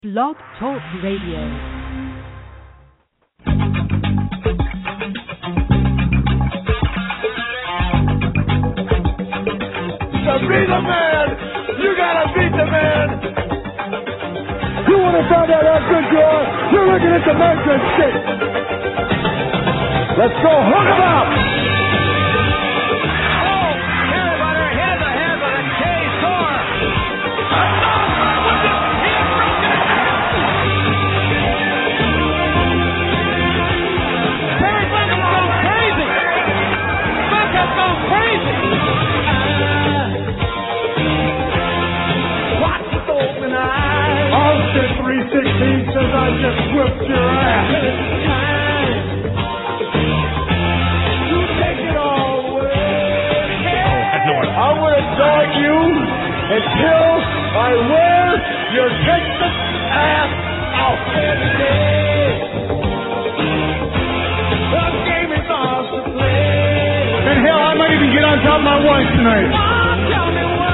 Blog Talk Radio. To be the man, you gotta beat the man. You want to find out how good you are? You're looking at the measuring stick. Let's go, hook 'em up. Oh, everybody, here's the head of the K-Tor. Terry Funk has gone crazy. Funk has gone crazy. Watch with open eyes. Austin 316 says I just whipped your ass. You take it all away. I would have dogged you until I wear your Texas ass out. The game is ours to play. And hell, I might even get on top of my wife tonight. Tell me why.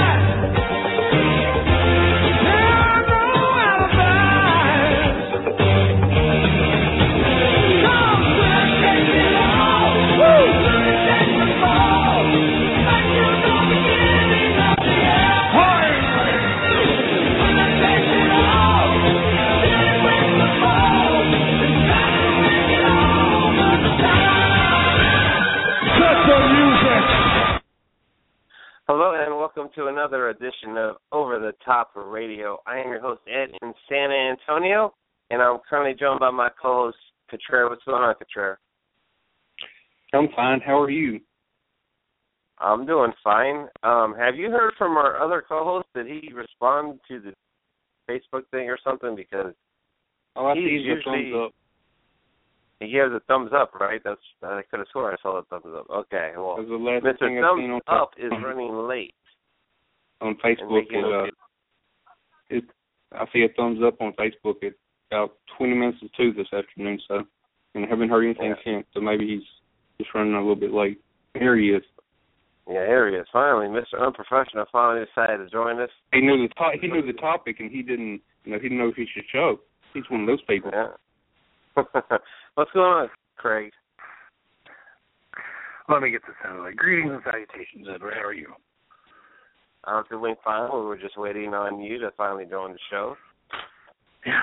Hello and welcome to another edition of Over the Top Radio. I am your host, Ed, in San Antonio, and I'm currently joined by my co-host, Cotrera. What's going on, Cotrera? I'm fine. How are you? I'm doing fine. Have you heard from our other co-host? Did he respond to the Facebook thing or something? Because I see the thumbs up. He gives a thumbs up, right? I could have sworn I saw the thumbs up. Okay, well, Mr. Thumbs Up is running late. On Facebook, I see a thumbs up on Facebook at about 20 minutes to 2 this afternoon, so, and I haven't heard anything since, so maybe he's just running a little bit late. Here he is. Yeah, here he is. Finally, Mr. Unprofessional finally decided to join us. He knew the topic, and he didn't know if he should show. He's one of those people. Yeah. What's going on, Craig? Let me get this out of the way. Greetings and salutations, Edward. How are you? I'm doing fine. We were just waiting on you to finally join the show. Yeah.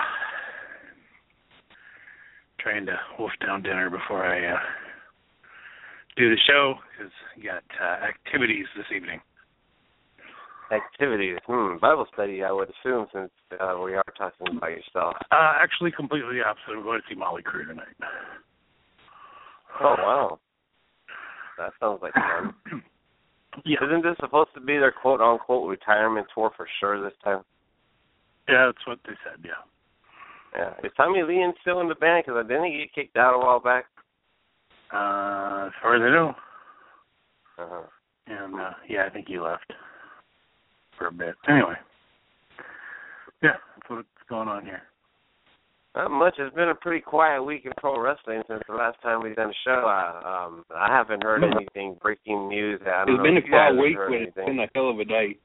Trying to wolf down dinner before I do the show, because I got activities this evening. Activities? Bible study, I would assume, since we are talking about yourself. Actually, completely opposite. I'm going to see Molly Crew tonight. Oh, wow. That sounds like fun. Yeah. Isn't this supposed to be their quote-unquote retirement tour for sure this time? Yeah, that's what they said, yeah. Yeah. Is Tommy Lee still in the band? Because didn't he get kicked out a while back? As far as I know. Uh-huh. And, I think he left for a bit. Anyway. Yeah, that's what's going on here. Not much. It's been a pretty quiet week in pro wrestling since the last time we've done a show. I haven't heard anything breaking news. It's been a quiet week, but it's been a hell of a day.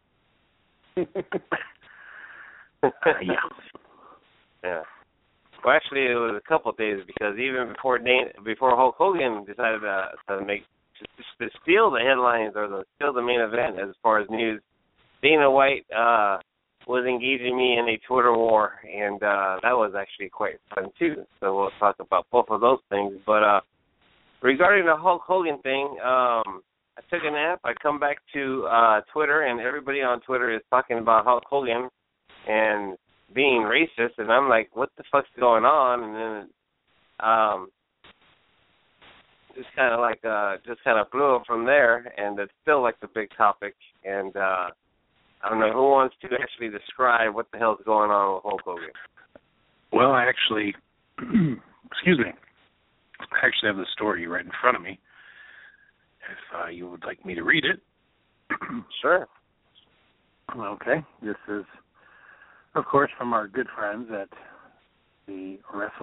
Yeah. Well, actually, it was a couple of days because even before Hulk Hogan decided to steal the headlines or steal the main event as far as news, Dana White was engaging me in a Twitter war, and that was actually quite fun too. So we'll talk about both of those things. But regarding the Hulk Hogan thing, I took a nap. I come back to Twitter, and everybody on Twitter is talking about Hulk Hogan and being racist, and I'm like, what the fuck's going on? And then just kind of blew up from there, and it's still like the big topic. And I don't know who wants to actually describe what the hell's going on with Hulk Hogan. Well, I actually, excuse me, I actually have the story right in front of me. If you would like me to read it. Sure. Okay. This is, of course, from our good friends at the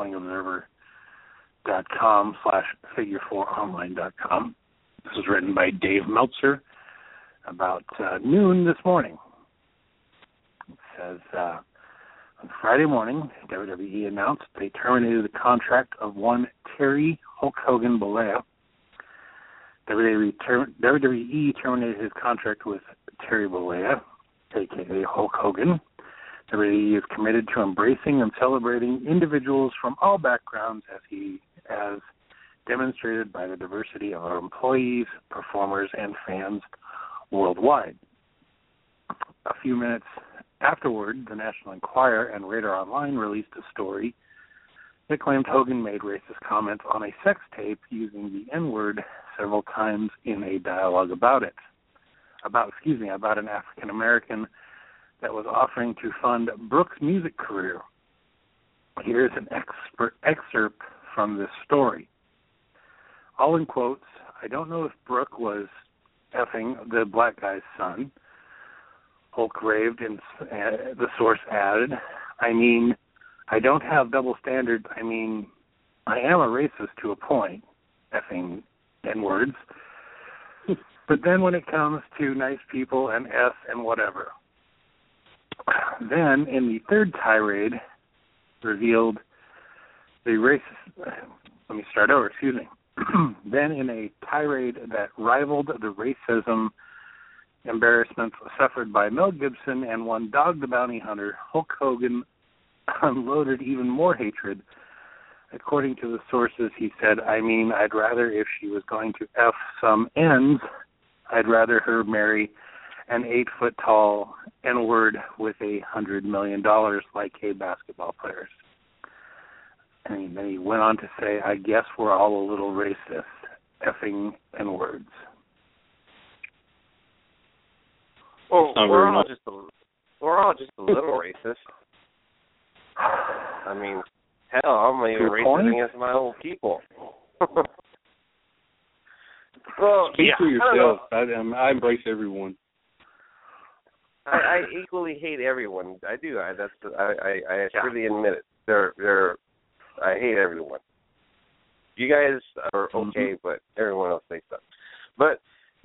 WrestlingObserver.com/figure4online.com. This was written by Dave Meltzer about noon this morning. It says, On Friday morning, WWE announced they terminated the contract of one Terry Hulk Hogan Bollea. WWE terminated his contract with Terry Bollea, a.k.a. Hulk Hogan. WWE is committed to embracing and celebrating individuals from all backgrounds as demonstrated by the diversity of our employees, performers, and fans worldwide. A few minutes afterward, the National Enquirer and Radar Online released a story that claimed Hogan made racist comments on a sex tape using the N-word several times in a dialogue about an African American that was offering to fund Brooks' music career. Here's an excerpt from this story. All in quotes, I don't know if Brooke was effing the black guy's son. Hulk raved, and the source added, I mean, I don't have double standards. I mean, I am a racist to a point, effing N-words. But then when it comes to nice people and S and whatever. Then, in the third tirade, revealed the racist... Let me start over, excuse me. Then, in a tirade that rivaled the racism embarrassments suffered by Mel Gibson and one Dog the Bounty Hunter, Hulk Hogan unloaded even more hatred. According to the sources, he said, I mean, I'd rather, if she was going to F some N's, I'd rather her marry an 8-foot-tall N-word with $100 million like a basketball players. And then he went on to say, I guess we're all a little racist, effing N-words. Well, we're all just a little racist. I mean, hell, I'm even racist against my own people. Well, speak for yourself. I embrace everyone. I equally hate everyone. I do. I freely admit it. I hate everyone. You guys are okay, but everyone else they suck. But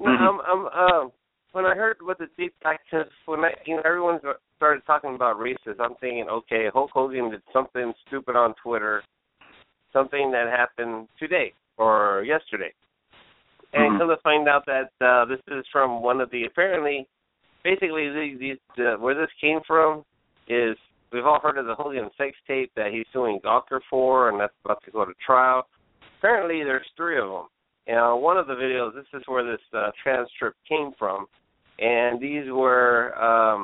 when I heard what the deep because when everyone started talking about racism, I'm thinking, okay, Hulk Hogan did something stupid on Twitter, something that happened today or yesterday, and come to find out that this is from one of the basically where this came from is we've all heard of the Hogan sex tape that he's suing Gawker for, and that's about to go to trial. Apparently, there's 3 of them. And one of the videos, this is where this transcript came from. And these were,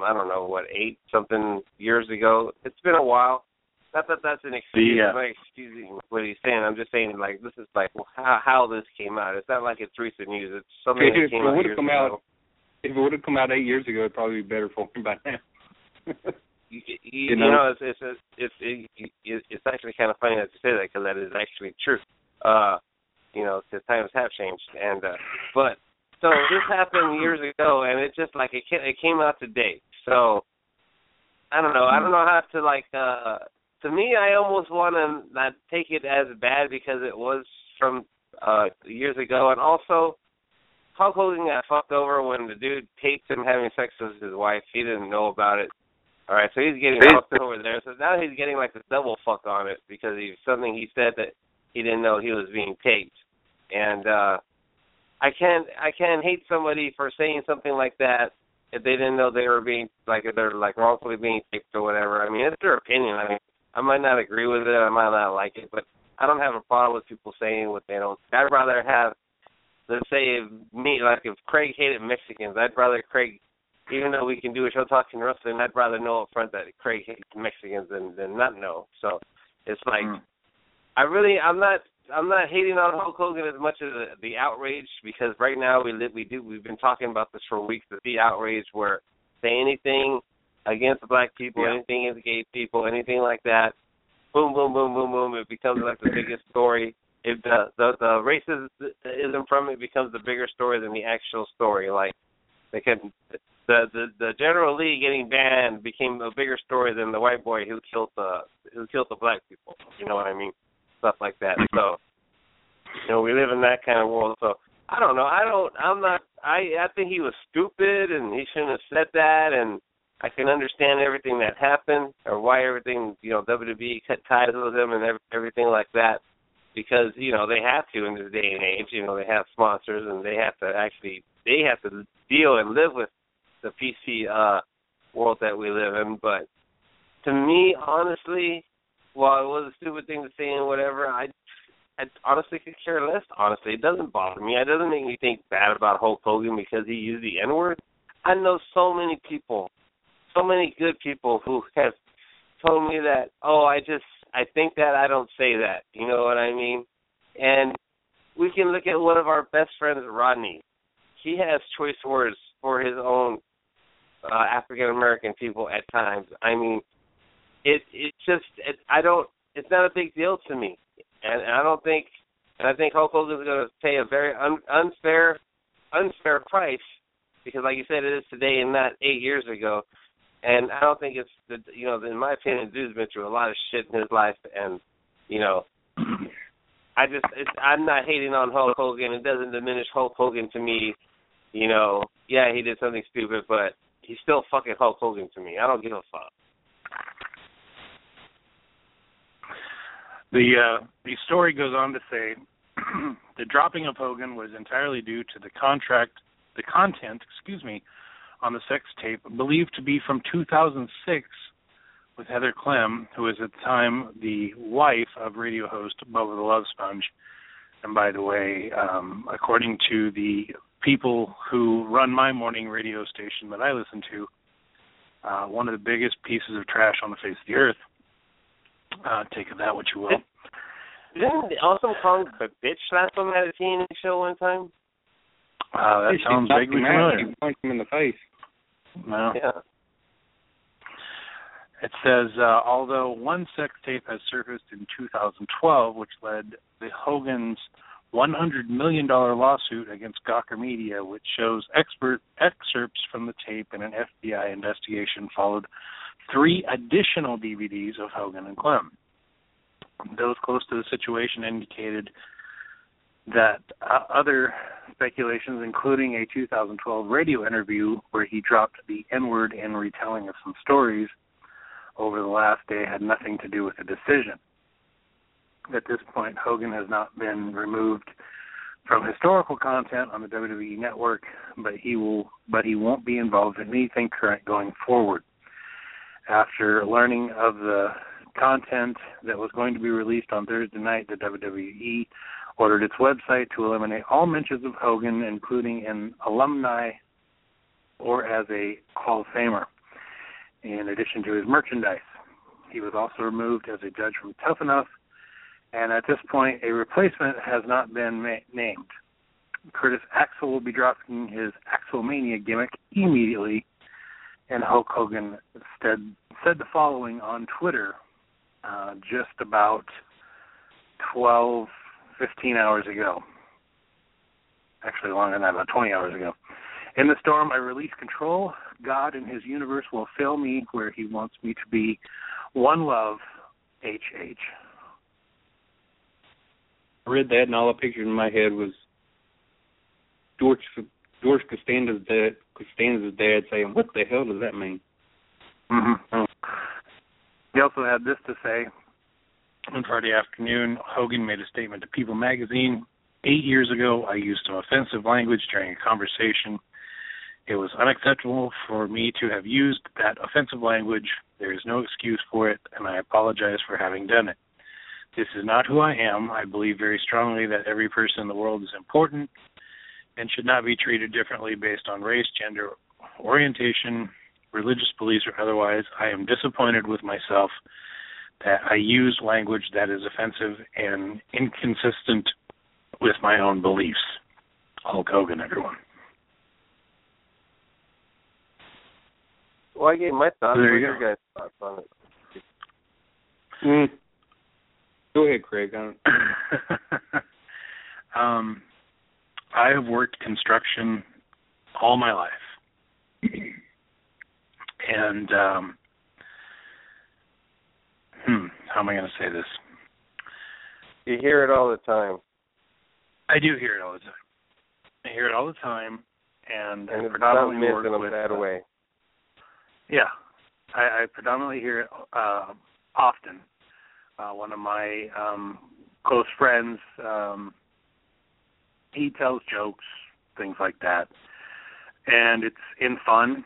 8-something years ago. It's been a while. Not that that's an excuse. I'm not excusing what he's saying. I'm just saying, like, this is like how this came out. It's not like it's recent news. It's something that came out years ago. If it would have come out 8 years ago, it'd probably be better for him by now. You know, it's actually kind of funny that you say that because that is actually true. Because times have changed, and but so this happened years ago, and it just like it came out today. So I don't know. I don't know how to like. To me, I almost want to not take it as bad because it was from years ago, and also Hulk Hogan got fucked over when the dude taped him having sex with his wife. He didn't know about it. All right, so he's getting fucked over there. So now he's getting like the double fuck on it because something he said that he didn't know he was being taped. And I can't hate somebody for saying something like that if they didn't know they were being like if they're like wrongfully being taped or whatever. I mean, it's their opinion. I mean, I might not agree with it, I might not like it, but I don't have a problem with people saying what they don't. I'd rather have, let's say, if Craig hated Mexicans, I'd rather Craig, even though we can do a show talking wrestling, I'd rather know up front that Craig hates Mexicans than not know. So it's like I'm not hating on Hulk Hogan as much as the outrage, because right now we've been talking about this for weeks, the outrage where say anything against black people, anything against gay people, anything like that, boom, boom, boom, boom, boom, it becomes like the biggest story. If the racism from it becomes the bigger story than the actual story, like they can. The General Lee getting banned became a bigger story than the white boy who killed the black people. You know what I mean? Stuff like that. So, we live in that kind of world. So I don't know. I think he was stupid and he shouldn't have said that. And I can understand everything that happened or why everything, WWE cut ties with them and everything like that, because, they have to in this day and age. They have sponsors and they have to deal and live with the PC world that we live in. But to me, honestly, while it was a stupid thing to say and whatever, I honestly could care less. Honestly, it doesn't bother me. It doesn't make me think bad about Hulk Hogan because he used the N-word. I know so many people, so many good people who have told me that, I think that, I don't say that. You know what I mean? And we can look at one of our best friends, Rodney. He has choice words for his own African-American people at times. I mean, it's not a big deal to me. And I think Hulk Hogan is going to pay a very unfair price, because like you said, it is today and not 8 years ago. And I don't think it's, in my opinion, dude's been through a lot of shit in his life. And, I'm not hating on Hulk Hogan. It doesn't diminish Hulk Hogan to me. Yeah, he did something stupid, but he's still fucking Hulk Hogan to me. I don't give a fuck. The story goes on to say the dropping of Hogan was entirely due to the content, on the sex tape, believed to be from 2006, with Heather Clem, who was at the time the wife of radio host Bubba the Love Sponge. And by the way, according to the people who run my morning radio station that I listen to, one of the biggest pieces of trash on the face of the earth. Take of that what you will. Didn't Awesome Kong bitch slap him at a TNA show one time? That sounds vaguely familiar. He punched him in the face. No. Yeah. It says, although one sex tape has surfaced in 2012, which led the Hogan's $100 million lawsuit against Gawker Media, which shows excerpts from the tape in an FBI investigation, followed 3 additional DVDs of Hogan and Clem. Those close to the situation indicated that other speculations, including a 2012 radio interview where he dropped the N-word in retelling of some stories over the last day, had nothing to do with the decision. At this point, Hogan has not been removed from historical content on the WWE Network, but he won't be involved in anything current going forward. After learning of the content that was going to be released on Thursday night, the WWE ordered its website to eliminate all mentions of Hogan, including an alumni or as a Hall of Famer, in addition to his merchandise. He was also removed as a judge from Tough Enough, and at this point, a replacement has not been named. Curtis Axel will be dropping his Axelmania gimmick immediately, and Hulk Hogan said the following on Twitter just about 15 hours ago. Actually, longer than that, about 20 hours ago. In the storm, I release control. God and his universe will fill me where he wants me to be. One love, HH. I read that, and all I pictured in my head was George Costanza's dad saying, "What the hell does that mean?" Mm-hmm. He also had this to say. On Friday afternoon, Hogan made a statement to People magazine. 8 years ago, I used some offensive language during a conversation. It was unacceptable for me to have used that offensive language. There is no excuse for it, and I apologize for having done it. This is not who I am. I believe very strongly that every person in the world is important and should not be treated differently based on race, gender, orientation, religious beliefs, or otherwise. I am disappointed with myself that I use language that is offensive and inconsistent with my own beliefs. Hulk Hogan, everyone. Well, I gave my thoughts. There what are you your guys' thoughts on it? Go ahead, Craig. I have worked construction all my life. And how am I going to say this? You hear it all the time. I do hear it all the time. I hear it all the time, and it's predominantly not work meant in a with bad way. Yeah, I predominantly hear it often. One of my close friends, he tells jokes, things like that, and it's in fun.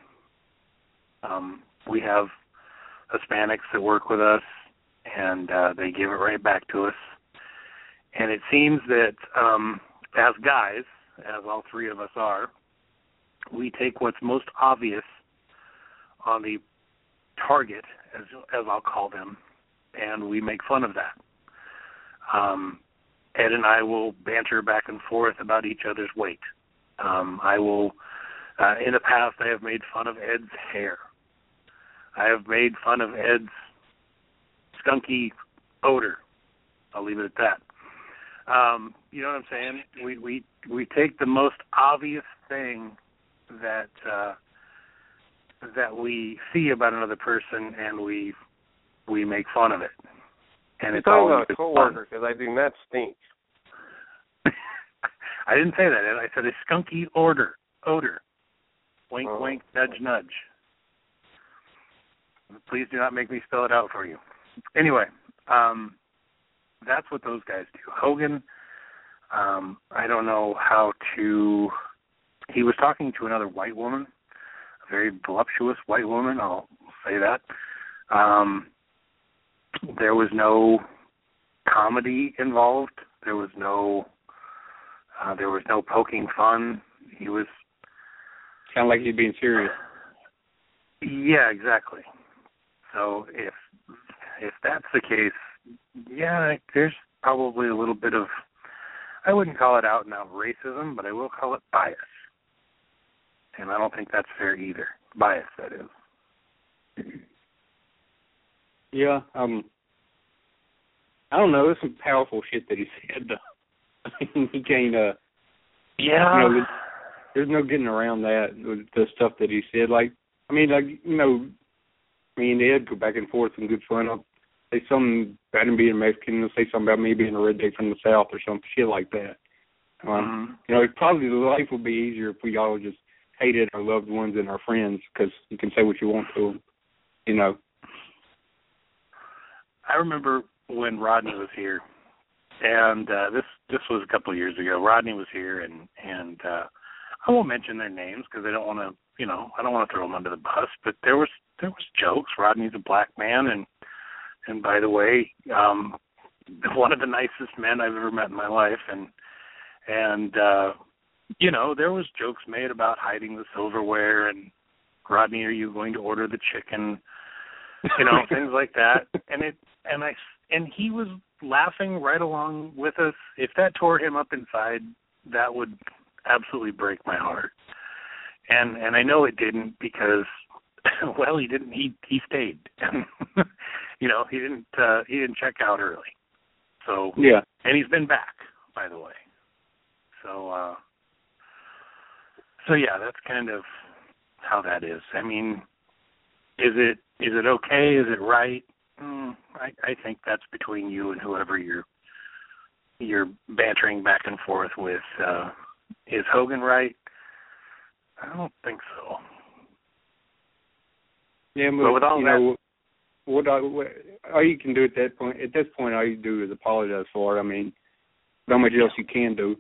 We have Hispanics that work with us, and they give it right back to us. And it seems that as guys, as all three of us are, we take what's most obvious on the target, as I'll call them, and we make fun of that. Ed and I will banter back and forth about each other's weight. I will, in the past, I have made fun of Ed's hair. I have made fun of Ed's skunky odor. I'll leave it at that. You know what I'm saying? We take the most obvious thing that we see about another person, and we make fun of it. And it's talking always about a coworker, because I do not stink. I didn't say that, Ed. I said a skunky odor. Wink, wink, nudge, nudge. Please do not make me spell it out for you. Anyway, that's what those guys do. Hogan, I don't know how to... He was talking to another white woman, a very voluptuous white woman, I'll say that. There was no comedy involved. There was no poking fun. He was... Sound like he's being serious. Yeah, exactly. So if that's the case, yeah, there's probably a little bit of, I wouldn't call it out and out racism, but I will call it bias. And I don't think that's fair either. Bias, that is. Yeah, I don't know. There's some powerful shit that he said. He can't. Yeah. You know, there's no getting around that. The stuff that he said, like me and Ed go back and forth and good fun. I'll say something about him being Mexican. He'll say something about me being a redneck from the South or some shit like that. You know, probably the life would be easier if we all just hated our loved ones and our friends, because you can say what you want to them. You know. I remember when Rodney was here, and this was a couple of years ago. Rodney was here, and I won't mention their names because I don't want to, I don't want to throw them under the bus. But there was jokes. Rodney's a black man, and by the way, one of the nicest men I've ever met in my life, and there was jokes made about hiding the silverware, and Rodney, are you going to order the chicken? Things like that. And he was laughing right along with us. If that tore him up inside, that would absolutely break my heart. And I know it didn't, because well, he didn't. He stayed. He didn't check out early. So yeah. And he's been back, by the way. So yeah, that's kind of how that is. I mean, is it okay? Is it right? I think that's between you and whoever you're bantering back and forth with. Is Hogan right? I don't think so. Yeah, but with all that, what all you can do at this point, all you do is apologize for it. I mean, not much else you can do.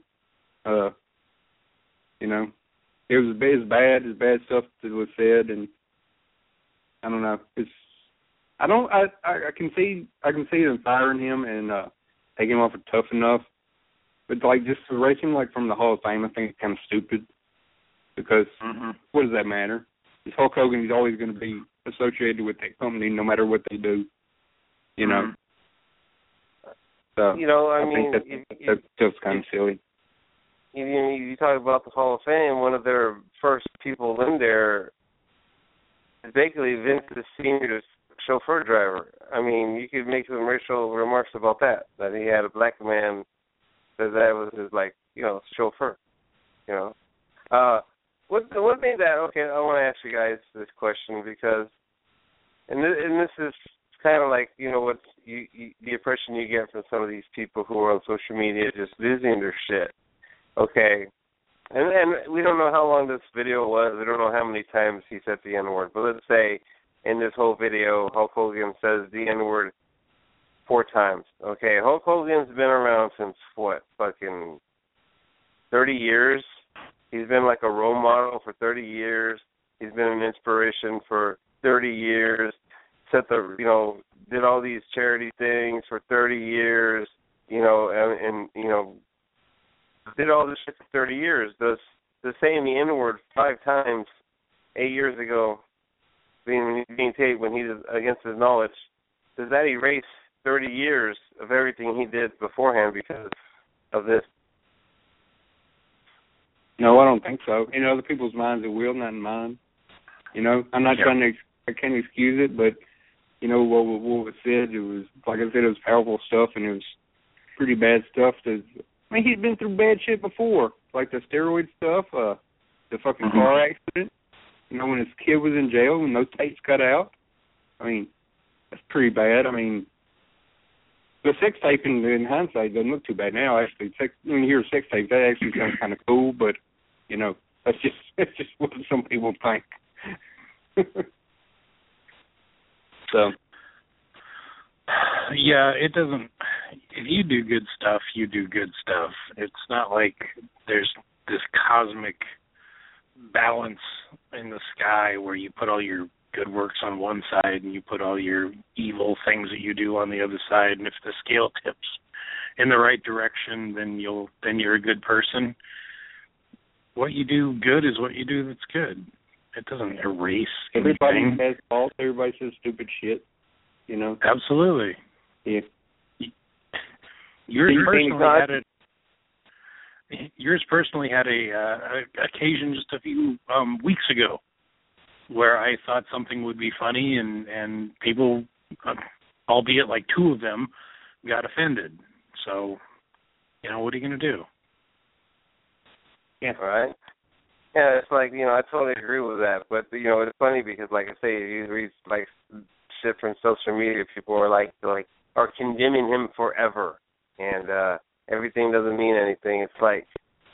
It was bad stuff that was said, and I don't know. I can see them firing him and taking him off of Tough Enough, but like just to erase him like from the Hall of Fame, I think it's kind of stupid, because what does that matter? This Hulk Hogan is always going to be associated with that company no matter what they do. So I think that's just kind of silly. You talk about the Hall of Fame. One of their first people in there is basically Vince's senior chauffeur driver. I mean, you could make some racial remarks about that he had a black man that was his, chauffeur. One thing that, I want to ask you guys this question, because, and this is kind of like, what the impression you get from some of these people who are on social media just losing their shit. Okay, And we don't know how long this video was. We don't know how many times he said the N-word. But let's say in this whole video, Hulk Hogan says the N-word 4 times. Okay, Hulk Hogan's been around since, what, fucking 30 years? He's been like a role model for 30 years. He's been an inspiration for 30 years. Did all these charity things for 30 years, and did all this shit for 30 years. Does saying the N-word 5 times 8 years ago, being taped when he's against his knowledge, does that erase 30 years of everything he did beforehand because of this? No, I don't think so. In other people's minds it will, not in mine. I'm not trying to, I can't excuse it, but, what was said, it was, like I said, it was powerful stuff, and it was pretty bad stuff. He'd been through bad shit before, like the steroid stuff, the fucking car accident, when his kid was in jail, when those tapes cut out. That's pretty bad. The sex tape in hindsight doesn't look too bad now, actually. When you hear sex tape, that actually sounds kind of cool, but, that's just what some people think. So. Yeah, it doesn't. If you do good stuff, you do good stuff. It's not like there's this cosmic balance in the sky where you put all your good works on one side and you put all your evil things that you do on the other side. And if the scale tips in the right direction, then you're a good person. What you do good is what you do that's good. It doesn't erase anything. Everybody has faults. Everybody says stupid shit. Absolutely. Yeah. Yours personally had a occasion just a few weeks ago where I thought something would be funny and people, albeit like 2 of them, got offended. So, what are you going to do? Yeah. Right. Yeah, it's like, I totally agree with that. But, it's funny because, like I say, you read, like, shit from social media, people are condemning him forever. And everything doesn't mean anything. It's like,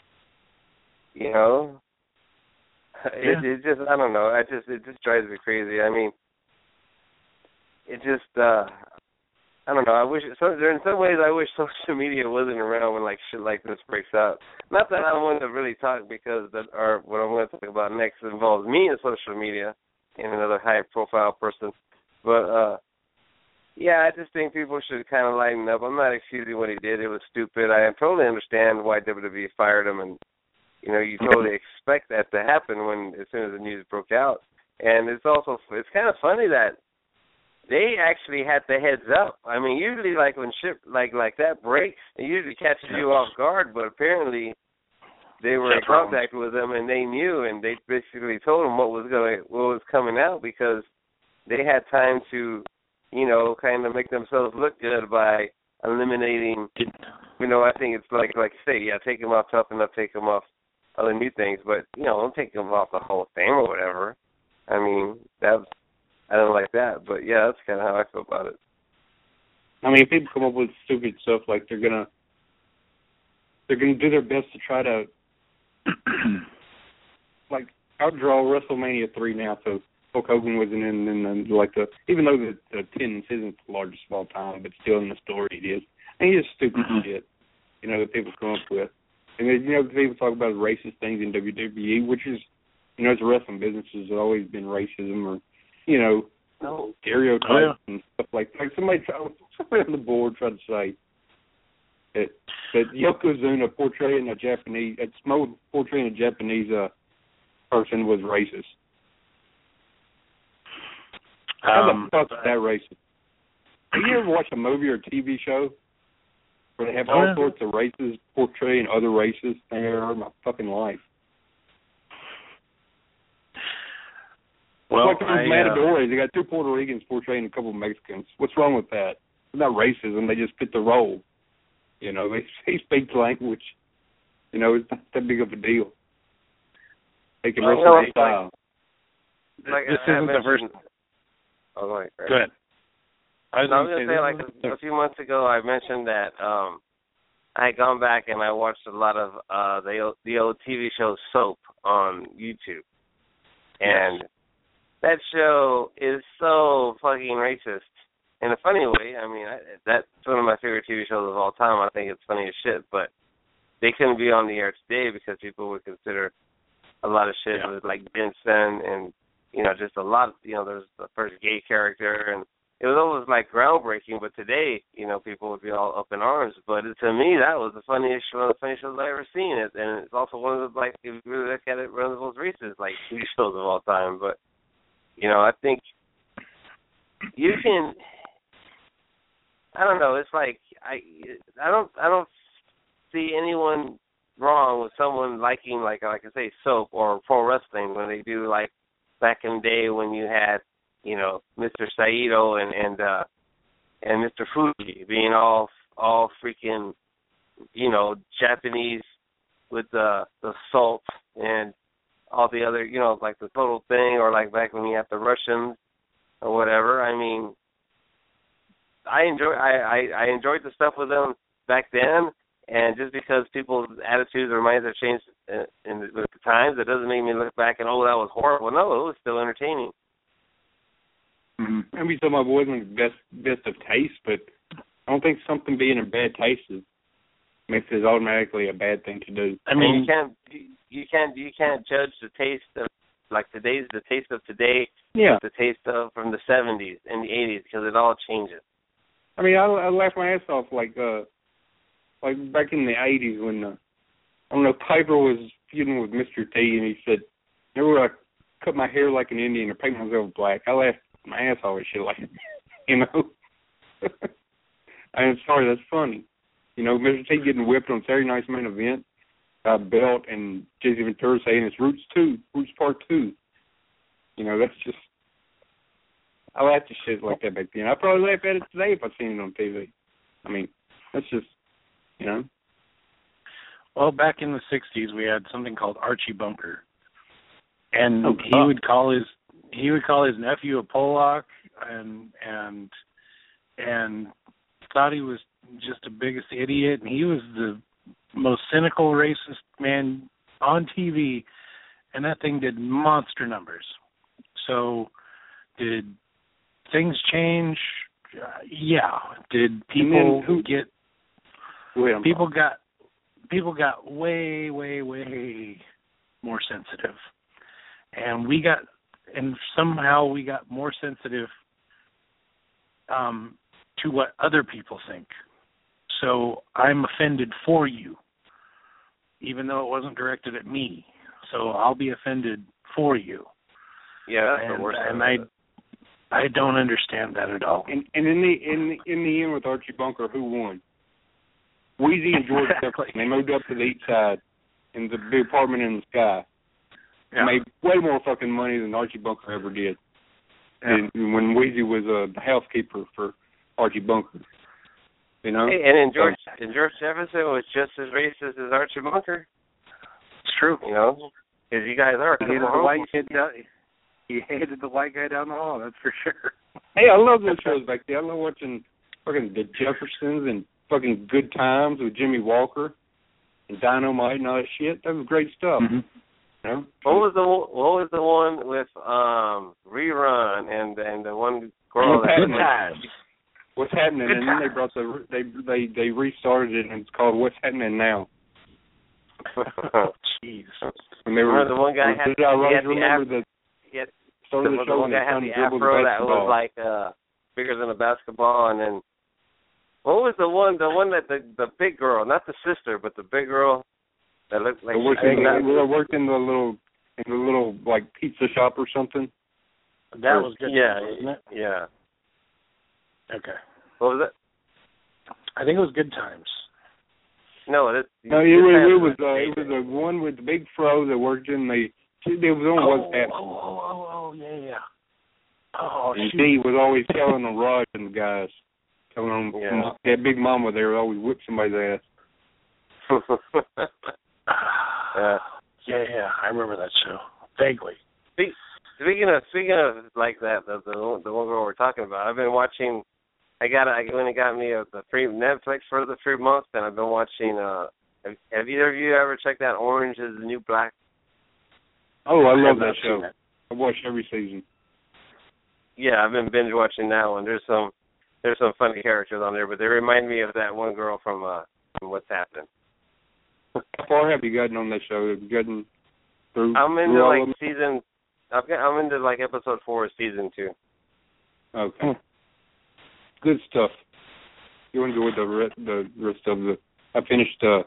it just, I don't know. It just drives me crazy. It just, I don't know. I wish, in some ways, I wish social media wasn't around when shit like this breaks out. Not that I want to really talk because what I'm going to talk about next involves me in social media and another high-profile person. But I just think people should kind of lighten up. I'm not excusing what he did. It was stupid. I totally understand why WWE fired him, and you totally expect that to happen as soon as the news broke out. And it's kind of funny that they actually had the heads up. Usually, when shit like that breaks, it usually catches you off guard. But apparently, they were in contact with them, and they knew, and they basically told them what was coming out because they had time to, kind of make themselves look good by eliminating. I think it's like you say, take them off Tough Enough, take them off other new things, but don't take them off the whole thing or whatever. I don't like that, but that's kind of how I feel about it. If people come up with stupid stuff, like they're gonna do their best to try to outdraw WrestleMania 3 now. So Hulk Hogan wasn't in even though the attendance isn't the largest of all time, but still in the story it is. It's just stupid shit, that people come up with. And then, people talk about racist things in WWE, which is, it's a wrestling business. There's always been racism or stereotypes and stuff like that. Somebody on the board tried to say that Yokozuna portraying a Japanese person was racist. How the fuck is that racist? Have you ever watched a movie or a TV show where they have all sorts of races portraying other races? I never heard in my fucking life. Well, it's like those Matadores. They got 2 Puerto Ricans portraying a couple of Mexicans. What's wrong with that? It's not racism. They just fit the role. They speak the language. It's not that big of a deal. They can wrestle their style. This isn't the first. Oh, right. Go ahead. I was going to say, a few months ago, I mentioned that I had gone back and I watched a lot of the old TV show Soap on YouTube, and that show is so fucking racist in a funny way. I mean, that's one of my favorite TV shows of all time. I think it's funny as shit, but they couldn't be on the air today because people would consider a lot of shit with like Benson and just a lot. There's the first gay character and. It was always like groundbreaking, but today, people would be all up in arms. But to me, that was one of the funniest shows I've ever seen. And it's also one of the, if you really look at it, one of the most racist TV shows of all time. But I think you can. I don't know. It's like I don't see anyone wrong with someone liking like I say Soap or pro wrestling when they do like back in the day when you had. Mr. Saito and Mr. Fuji being all freaking, Japanese with the salt and all the other, like the total thing, or like back when you had the Russians or whatever. I mean, I enjoyed the stuff with them back then, and just because people's attitudes or minds have changed with the times, it doesn't make me look back and that was horrible. No, it was still entertaining. Maybe some of it wasn't best of taste, but I don't think something being in bad taste makes it automatically a bad thing to do. I mean, you can't judge the taste of the taste of today with the taste of from the 70s and the 80s because it all changes. I mean, I laughed my ass off like back in the 80s when Piper was feuding with Mr. T and he said, "Never I cut my hair like an Indian or paint myself black." I laughed my ass off and shit like I'm sorry, that's funny. Mr. T getting whipped on Saturday Night's Main Event, belt, and Jesse Ventura saying it's Roots Part 2. That's just, I laughed at shit like that back then. I'd probably laugh at it today if I'd seen it on TV. I mean, that's just, Well, back in the 60s, we had something called Archie Bunker. And he would call his nephew a Pollock and thought he was just the biggest idiot, and he was the most cynical racist man on TV, and that thing did monster numbers. So did things change? Yeah. Did people people got way, way, way more sensitive. And somehow we got more sensitive to what other people think. So I'm offended for you, even though it wasn't directed at me. So I'll be offended for you. Yeah, that's the worst. And I don't understand that at all. And in the end with Archie Bunker, who won? Weezy and George Jefferson. They moved up to the east side in the big apartment in the sky. Yeah. Made way more fucking money than Archie Bunker ever did. Yeah. And when Weezy was the housekeeper for Archie Bunker. Hey, and George Jefferson was just as racist as Archie Bunker. It's true. Because you guys are. He hated the white guy down the hall, that's for sure. Hey, I love those shows back there. I love watching fucking the Jeffersons and fucking Good Times with Jimmy Walker and Dynamite and all that shit. That was great stuff. Mm-hmm. What was the one with Rerun and the one girl that What's Happening? And then they brought they restarted it and it's called What's Happening Now. Jeez. When they were the one guy had the one guy had the afro that was like bigger than a basketball, and then what was the one that the big girl, not the sister, but the big girl that looked like they worked in the little like pizza shop or something. That was good. Yeah, wasn't it? Yeah. Okay. What was it? I think it was Good Times. No, it was the one with the big fro that worked in the. There was only one What's Happening. Yeah. Oh, and he was always telling them Raj and the guys, telling them that Big Mama there would always whip somebody's ass. Yeah, I remember that show vaguely. Speaking of like that, the one girl we're talking about, I've been watching went and got me the free Netflix for the free month, and I've been watching. Have either of you ever checked out Orange Is the New Black? Oh, I love that show. I watch every season. Yeah, I've been binge watching that one. There's some funny characters on there, but they remind me of that one girl from What's Happening. How far have you gotten on that show? Have you gotten through? I'm into like season. I'm into like episode 4 of season 2. Okay. Good stuff. You enjoyed the rest of the. I finished the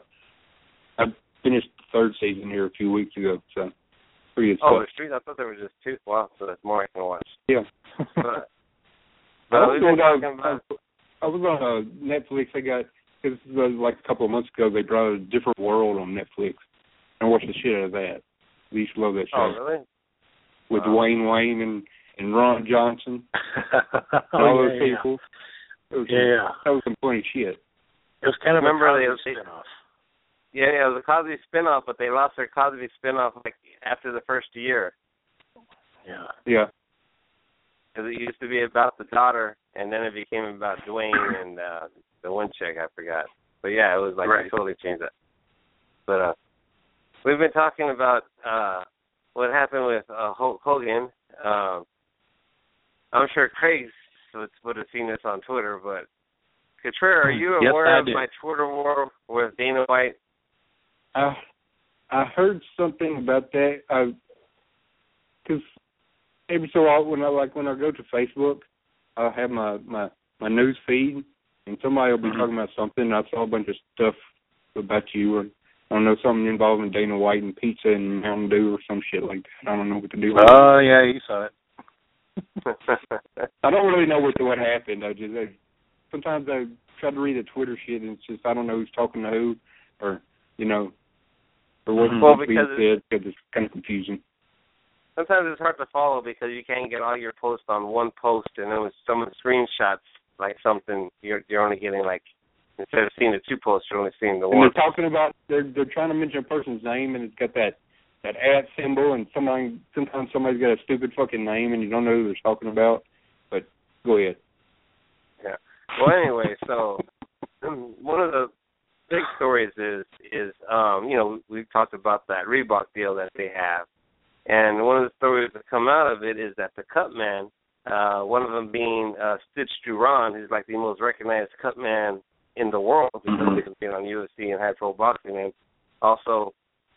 third season here a few weeks ago, so pretty good stuff. Oh, there's 3? I thought there was just 2. Wow, so that's more I can watch. Yeah. But I was on Netflix. Because like a couple of months ago, they brought A Different World on Netflix. I watched the shit out of that. I used to love that show. Oh, really? With Dwayne Wayne and Ron Johnson. And all those people. That was some funny shit. It was kind of a Cosby spinoff. Yeah, it was a Cosby spinoff, but they lost their Cosby spinoff like after the first year. Yeah. Because it used to be about the daughter, and then it became about Dwayne and the one chick, I forgot. But yeah, it was like they totally changed that. But we've been talking about what happened with Hulk Hogan. I'm sure Craig would have seen this on Twitter, but Contreras, are you aware of my Twitter war with Dana White? I heard something about that. Because every so often, when I go to Facebook, I'll have my news feed, and somebody will be talking about something. I saw a bunch of stuff about you, or I don't know, something involving Dana White and pizza and Mountain Dew or some shit like that. I don't know what to do. Oh, yeah, you saw it. I don't really know what happened. Sometimes I try to read the Twitter shit, and it's just I don't know who's talking to who, or or what's being said, because it's kind of confusing. Sometimes it's hard to follow because you can't get all your posts on one post, and then with some screenshots like something, you're only getting like, instead of seeing the 2 posts, you're only seeing the one. And they're talking about they're trying to mention a person's name, and it's got that @ symbol, and sometimes somebody's got a stupid fucking name, and you don't know who they're talking about. But go ahead. Yeah. Well, anyway, so one of the big stories is we've talked about that Reebok deal that they have, and one of the stories that come out of it is that the cut man, one of them being Stitch Duran, who's like the most recognized cut man in the world because he's been on UFC and High Pro Boxing, and also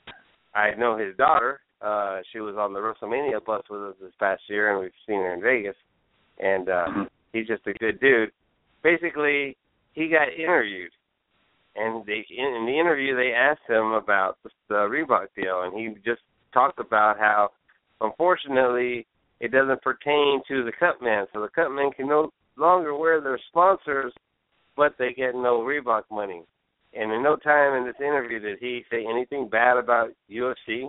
I know his daughter. She was on the WrestleMania bus with us this past year, and we've seen her in Vegas, and he's just a good dude. Basically, he got interviewed, and in the interview they asked him about the Reebok deal, and he just talked about how, unfortunately, it doesn't pertain to the cut man, so the cut man can no longer wear their sponsors, but they get no Reebok money. And in no time in this interview did he say anything bad about UFC.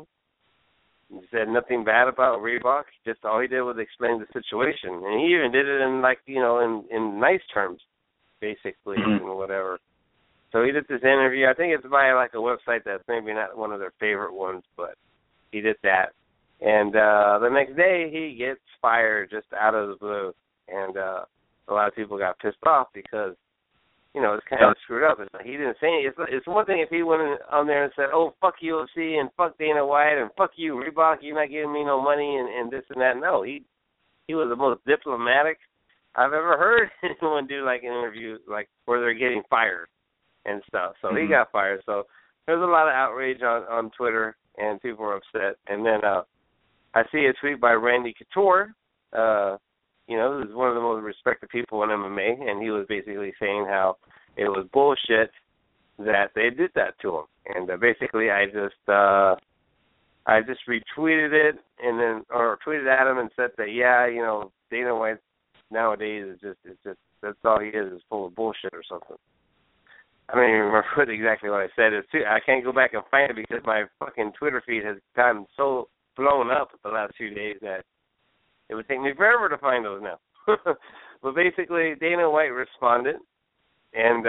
He said nothing bad about Reebok. Just all he did was explain the situation, and he even did it in in nice terms, basically, and whatever. So he did this interview. I think it's by like a website that's maybe not one of their favorite ones, but he did that. And the next day he gets fired just out of the blue, and a lot of people got pissed off because it's kind of screwed up. It's like he didn't say anything. It's one thing if he went on there and said, "Oh, fuck UFC and fuck Dana White and fuck you, Reebok, you're not giving me no money and this and that." No, he was the most diplomatic I've ever heard anyone do like an interview like where they're getting fired and stuff. So he got fired. So there's a lot of outrage on Twitter, and people are upset. And then I see a tweet by Randy Couture. Who's one of the most respected people in MMA, and he was basically saying how it was bullshit that they did that to him. And basically, I just retweeted it or tweeted at him and said that Dana White nowadays is just that's all he is full of bullshit or something. I don't even remember exactly what I said. I can't go back and find it because my fucking Twitter feed has gotten so blown up the last few days that it would take me forever to find those now. But basically, Dana White responded, and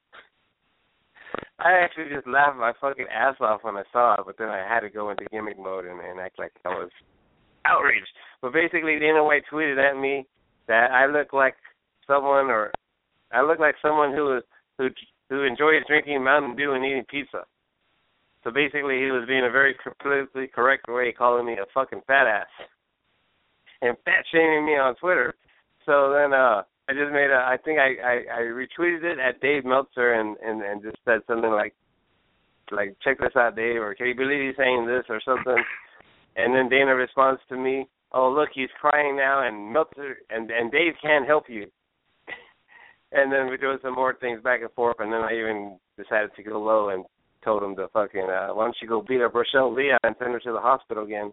I actually just laughed my fucking ass off when I saw it, but then I had to go into gimmick mode and act like I was outraged. But basically, Dana White tweeted at me that I look like someone, or I look like someone who enjoys drinking Mountain Dew and eating pizza. So basically, he was being a very politically correct way, calling me a fucking fat ass and fat shaming me on Twitter. So then I just made I think I retweeted it at Dave Meltzer and just said something like check this out, Dave, or can you believe he's saying this or something? And then Dana responds to me, oh look, he's crying now, and Meltzer and Dave can't help you. And then we do some more things back and forth, and then I even decided to go low and told him to fucking why don't you go beat up Rochelle Leah and send her to the hospital again.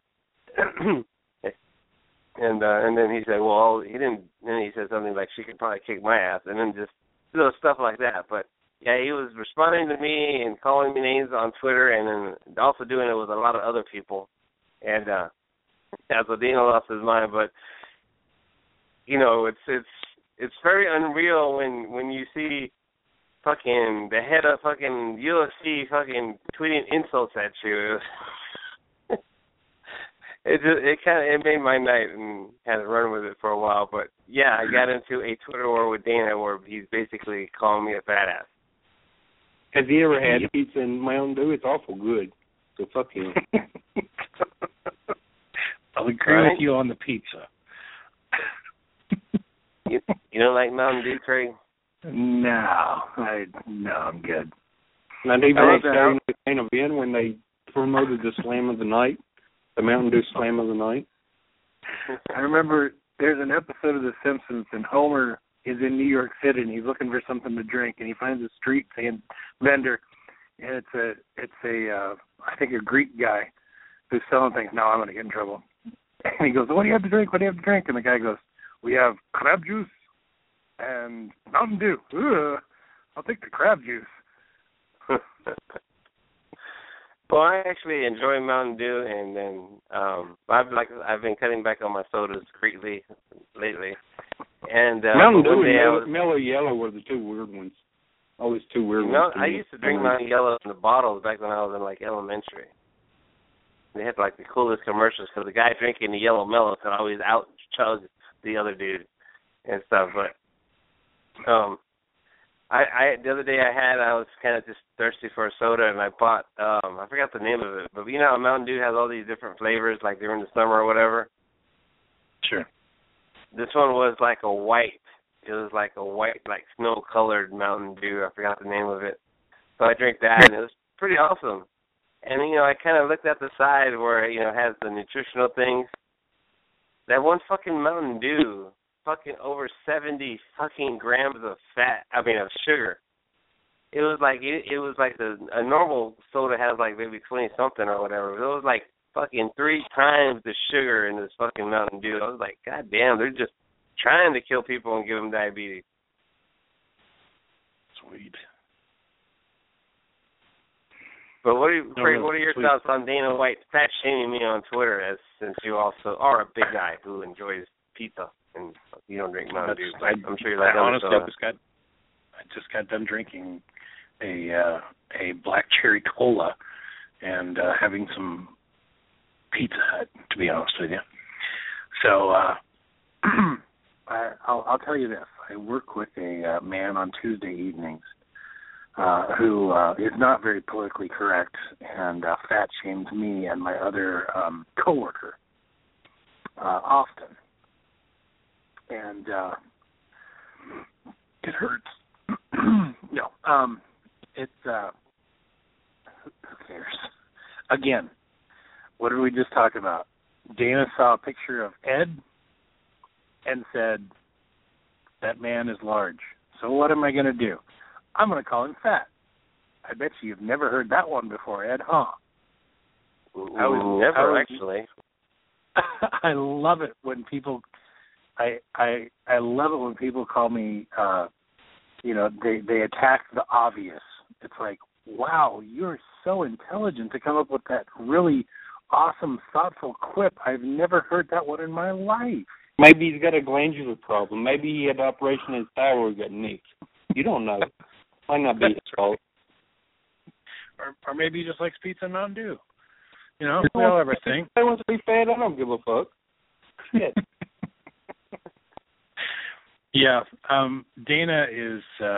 And then he said, well, he didn't. Then he said something like she could probably kick my ass, and then just little stuff like that. But yeah, he was responding to me and calling me names on Twitter, and then also doing it with a lot of other people. And so Dana lost his mind. But you know, it's very unreal when you see fucking the head of fucking UFC fucking tweeting insults at you. It made my night and had to run with it for a while. But yeah, I got into a Twitter war with Dana where he's basically calling me a fat ass. Have you ever had pizza and Mountain Dew? It's awful good. So fuck you. I'll agree with you on the pizza. You don't like Mountain Dew, Craig? No, I'm good. Now, did you watch the main event when they promoted the Slam of the Night? The Mountain Dew Slam of the Night? I remember there's an episode of The Simpsons, and Homer is in New York City, and he's looking for something to drink, and he finds a street vendor, and it's a I think a Greek guy who's selling things. No, I'm going to get in trouble. And he goes, what do you have to drink? What do you have to drink? And the guy goes, we have crab juice and Mountain Dew. Ugh, I'll take the crab juice. Well, I actually enjoy Mountain Dew, and then I've been cutting back on my sodas greatly lately. And Mountain Dew and Mellow Yellow were the two weird ones. Always two weird ones. I used to drink Mountain Yellow in the bottles back when I was in like elementary. They had like the coolest commercials because the guy drinking the Yellow Mellow could always out chug the other dude and stuff. But the other day I was kind of just thirsty for a soda, and I bought I forgot the name of it, but you know how Mountain Dew has all these different flavors like during the summer or whatever. Sure. This one was like a white. It was like a white, like snow-colored Mountain Dew. I forgot the name of it. So I drank that, and it was pretty awesome. And, you know, I kind of looked at the side where, you know, it has the nutritional things. That one fucking Mountain Dew, fucking over 70 fucking grams of of sugar. It was like a normal soda has like maybe 20-something or whatever. It was like fucking 3 times the sugar in this fucking Mountain Dew. I was like, God damn, they're just trying to kill people and give them diabetes. Sweet. But what are your thoughts on Dana White fat shaming me on Twitter, since you also are a big guy who enjoys pizza and you don't drink Mountain Dew? I'm sure you're like honestly, I just got done drinking a black cherry cola and having some Pizza Hut, to be honest with you. So I'll tell you this: I work with a man on Tuesday evenings who is not very politically correct and fat shames me and my other coworker often, and it hurts. No, it's who cares? Again, what did we just talk about? Dana saw a picture of Ed and said, that man is large. So what am I going to do? I'm going to call him fat. I bet you've never heard that one before, Ed, huh? Never, actually. I love it when people, I love it when people call me, they attack the obvious. It's like, wow, you're so intelligent to come up with that really awesome, thoughtful quip. I've never heard that one in my life. Maybe he's got a glandular problem. Maybe he had an operation in his thyroid got nicked. You don't know. Might not be his fault. Or maybe he just likes pizza and Mountain Dew. You know, we all ever think. If he wants to be fat, I don't give a fuck. Shit. Yeah, Dana is.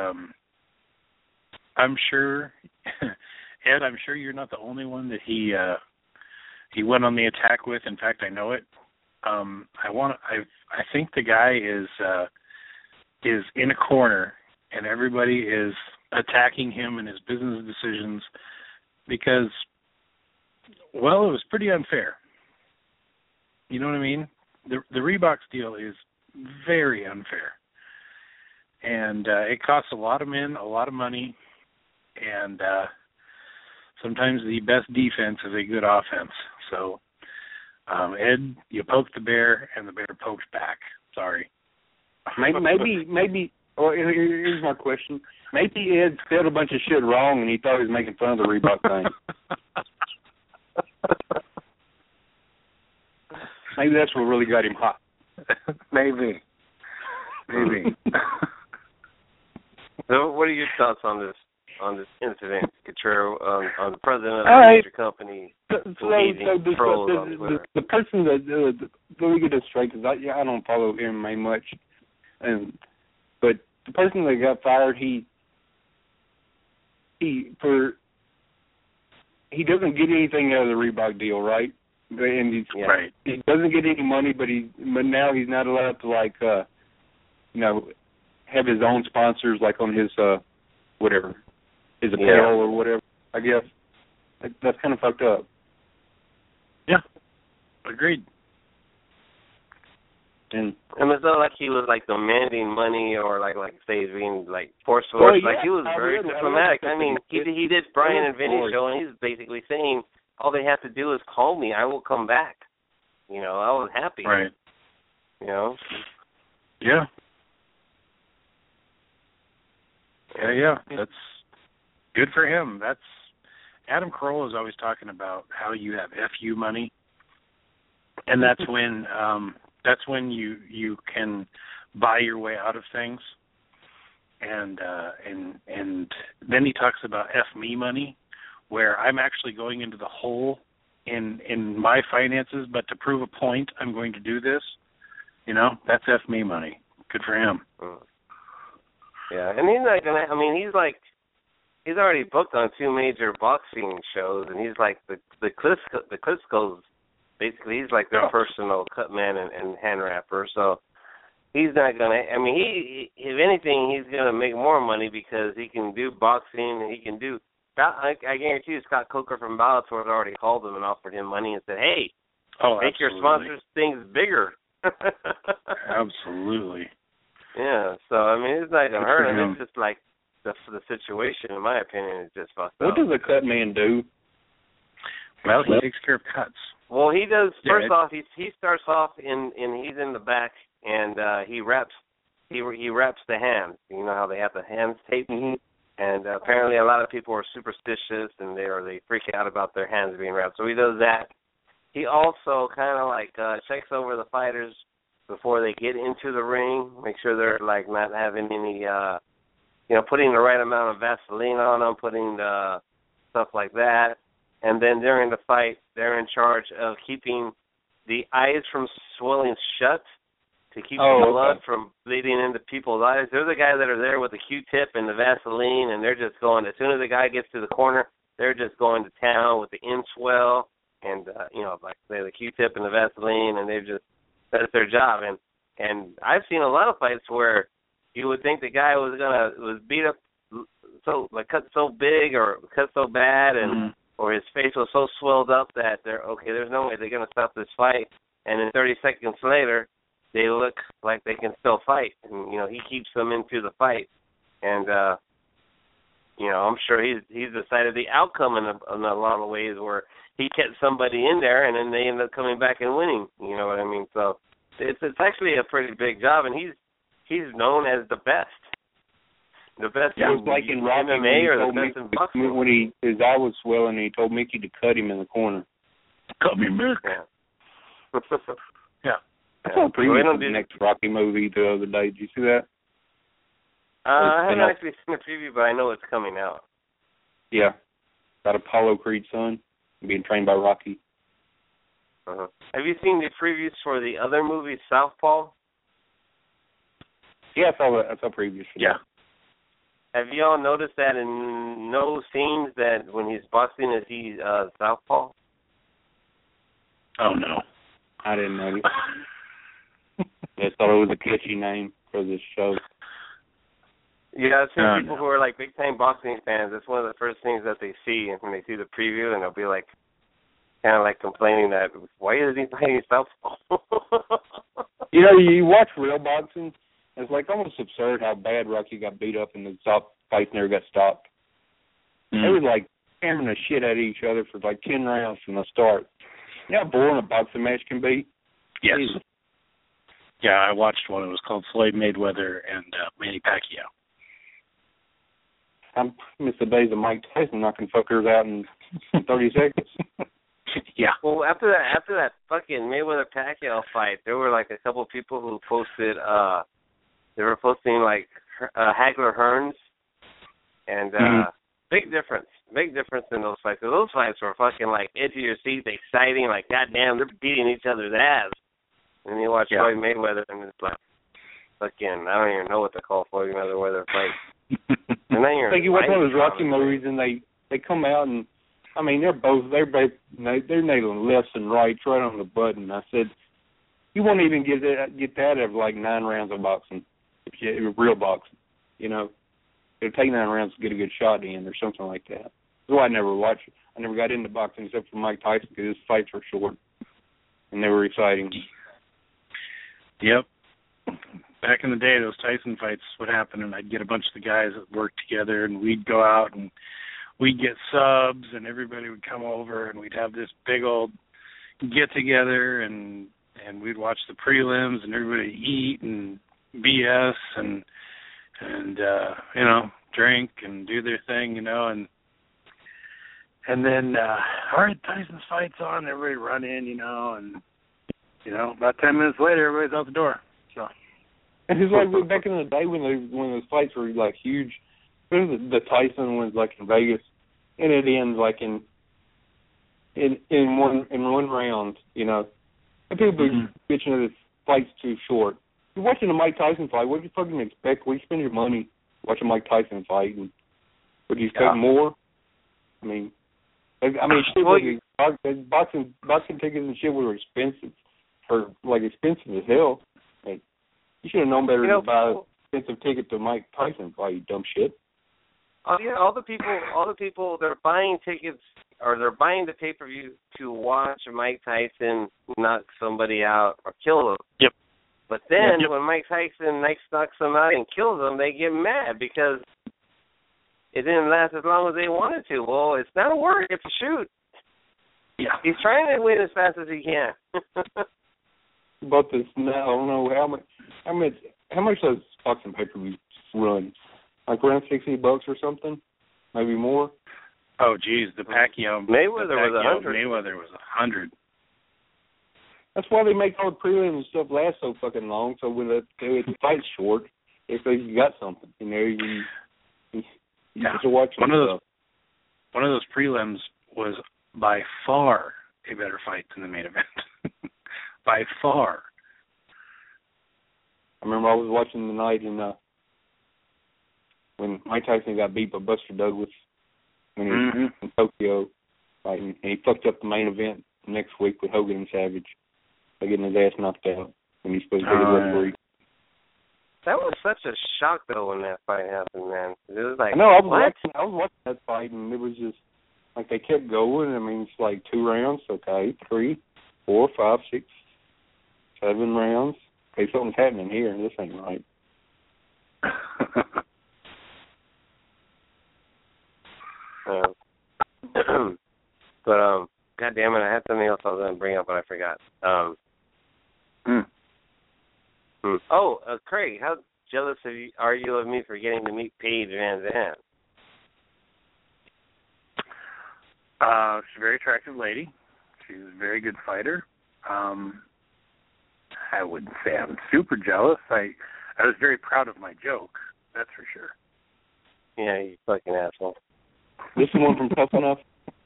I'm sure, Ed. I'm sure you're not the only one that he went on the attack with. In fact, I know it. I think the guy is in a corner, and everybody is attacking him and his business decisions because, well, it was pretty unfair. You know what I mean? The Reebok deal is very unfair. And it costs a lot of men, a lot of money, and sometimes the best defense is a good offense. So, Ed, you poked the bear, and the bear poked back. Sorry. Maybe. Well, here's my question. Maybe Ed said a bunch of shit wrong, and he thought he was making fun of the Reebok thing. Maybe that's what really got him hot. Maybe. So, what are your thoughts on this incident, Cottrell, on the president of a major company leading trolls on Twitter? The person that let me get this straight, because I don't follow MMA much, but the person that got fired, he doesn't get anything out of the Reebok deal, right? And right. He doesn't get any money, but now he's not allowed to have his own sponsors like on his whatever, his apparel or whatever. I guess that's kind of fucked up. Yeah, agreed. And it's not like he was like demanding money or like say he's being like forceful. Well, like he was very diplomatic. I mean, he did Brian and Vinny show, and he's basically saying all they have to do is call me, I will come back. I was happy. Right. Yeah. Yeah. That's good for him. That's Adam Carolla is always talking about how you have FU money, and that's when you can buy your way out of things. And then he talks about F me money, where I'm actually going into the hole in my finances, but to prove a point, I'm going to do this. That's F me money. Good for him. Yeah, and he's not gonna. I mean, he's already booked on 2 major boxing shows, and he's like the Klitschko's. Basically, he's like their personal cut man and hand rapper. So he's not gonna. I mean, he if anything, he's gonna make more money because he can do boxing and he can do. I guarantee you, Scott Coker from Bellator has already called him and offered him money and said, "Hey, make your sponsors things bigger." Absolutely. Yeah. So I mean, it's not gonna hurt him. It's just like the situation, in my opinion, is just fucked up. What does a cut man do? Well, he takes care of cuts. Well, he does. First off, he starts off he's in the back and he wraps the hands. You know how they have the hands taped, and apparently a lot of people are superstitious and they freak out about their hands being wrapped. So he does that. He also kind of like checks over the fighters before they get into the ring, make sure they're like not having any, putting the right amount of Vaseline on them, putting stuff like that. And then during the fight, they're in charge of keeping the eyes from swelling shut to keep the blood from bleeding into people's eyes. They're the guys that are there with the Q-tip and the Vaseline, and they're just going, as soon as the guy gets to the corner, they're just going to town with the inswell and, like say the Q-tip and the Vaseline, and that's their job. And I've seen a lot of fights where you would think the guy was beat up cut so big or cut so bad and or his face was so swelled up that there's no way they're going to stop this fight. And then 30 seconds later, they look like they can still fight. And, he keeps them into the fight. And, I'm sure he's decided the outcome in a lot of ways where he kept somebody in there and then they end up coming back and winning. You know what I mean? So it's actually a pretty big job, and he's known as the best. The best it was like in Rocky MMA or the best in boxing. When his eye was swelling, he told Mickey to cut him in the corner. Cut me, Mick. Yeah. Yeah. I saw a preview of the next Rocky movie the other day. Did you see that? I haven't actually seen the preview, but I know it's coming out. Yeah. About Apollo Creed's son being trained by Rocky. Have you seen the previews for the other movie, Southpaw? Yeah, I saw previously. Yeah. Have you all noticed that in no scenes that when he's boxing is he southpaw? Oh no, I didn't know. I thought it was a catchy name for this show. Yeah, I've seen people who are like big time boxing fans. It's one of the first things that they see when they see the preview, and they'll be like, kind of like complaining that why is he fighting southpaw? You watch real boxing. It's like almost absurd how bad Rocky got beat up and the fight never got stopped. They were like hammering the shit out of each other for like 10 rounds from the start. You know how boring a boxing match can be? Yes. Jesus. Yeah, I watched one. It was called Floyd Mayweather and Manny Pacquiao. I miss the days of Mike Tyson knocking fuckers out in 30 seconds. Yeah. Well, after that fucking Mayweather Pacquiao fight, there were like a couple people who posted. They were posting like Hagler Hearns, and big difference in those fights. So those fights were fucking like edge of your seat, exciting, like goddamn, they're beating each other's ass. And you watch Floyd Mayweather, and it's like fucking, I don't even know what to call Floyd Mayweather fight. And then it's like you watch one of those Rocky movies, and they come out, and I mean they're nailing lefts and rights right on the button. I said, you won't even get that out of like 9 rounds of boxing. Real boxing, it'll take 9 rounds to get a good shot in or something like that. So I never watched it. I never got into boxing except for Mike Tyson because his fights were short and they were exciting. Yep. Back in the day, those Tyson fights would happen, and I'd get a bunch of the guys that worked together, and we'd go out and we'd get subs, and everybody would come over, and we'd have this big old get together, and we'd watch the prelims, and everybody eat and BS and drink and do their thing, and then all right, Tyson's fight's on, everybody run in, and about 10 minutes later, everybody's out the door. So and it's like back in the day when those fights were like huge. The Tyson one's like in Vegas, and it ends like in one round, And people be bitching that this fight's too short. You're watching a Mike Tyson fight. What do you fucking expect? Where you spend your money watching Mike Tyson fight? And would you expect more? I mean, shit. Boxing tickets and shit were expensive, or like expensive as hell. Like, you should have known better than to buy an expensive ticket to Mike Tyson fight. You dumb shit. Oh yeah, all the people, they're buying tickets or they're buying the pay-per-view to watch Mike Tyson knock somebody out or kill them. Yep. But then when Mike Tyson knocks them out and kills them, they get mad because it didn't last as long as they wanted to. Well, it's not a work, it's a shoot. Yeah. He's trying to win as fast as he can. But this now, I don't know how much does boxing pay-per-view run? Like around $60 or something, maybe more. Oh, geez, the Pacquiao Mayweather was 100. Mayweather was 100. That's why they make all the prelims and stuff last so fucking long. So when the fight's short, if you got something, you get to watch one of those prelims was by far a better fight than the main event. By far. I remember I was watching the night when Mike Tyson got beat by Buster Douglas when he was in Tokyo fighting, and he fucked up the main event next week with Hogan and Savage by getting his ass knocked out when he's supposed to be the referee. That was such a shock though when that fight happened, man. It was like, I know, I was watching that fight, and it was just like they kept going. I mean, it's like 2 rounds, okay, 3, 4, 5, 6, 7 rounds. Okay, something's happening here. This ain't right. But God damn it, I had something else I was going to bring up, but I forgot. Oh, Craig, how jealous are you of me for getting to meet Paige Van Zandt? She's a very attractive lady. She's a very good fighter. I wouldn't say I'm super jealous. I was very proud of my joke, that's for sure. Yeah, you fucking asshole. This one from Tough Enough?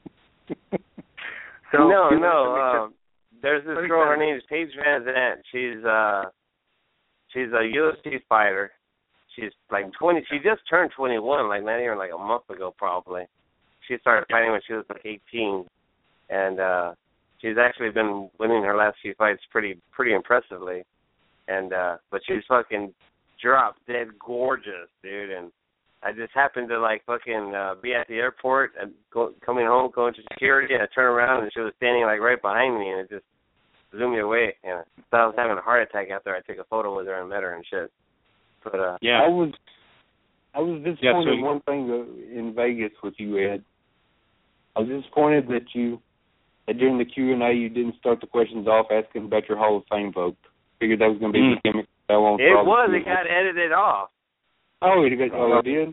No. There's this girl, her name is Paige Van Zandt. She's a UFC fighter, she's like 20. She just turned 21, like not even like a month ago, probably. She started fighting when she was like 18, and she's actually been winning her last few fights pretty impressively. And but she's fucking drop dead gorgeous, dude. And I just happened to like fucking be at the airport and coming home, going to security, and I turned around and she was standing like right behind me, and it just blew me away. And I thought I was having a heart attack after I took a photo with her and met her and shit. But yeah, I was disappointed in one thing in Vegas with you, Ed. I was disappointed that during the Q&A you didn't start the questions off asking about your Hall of Fame vote. Figured that was going to be the gimmick. It got edited off. Oh, it did?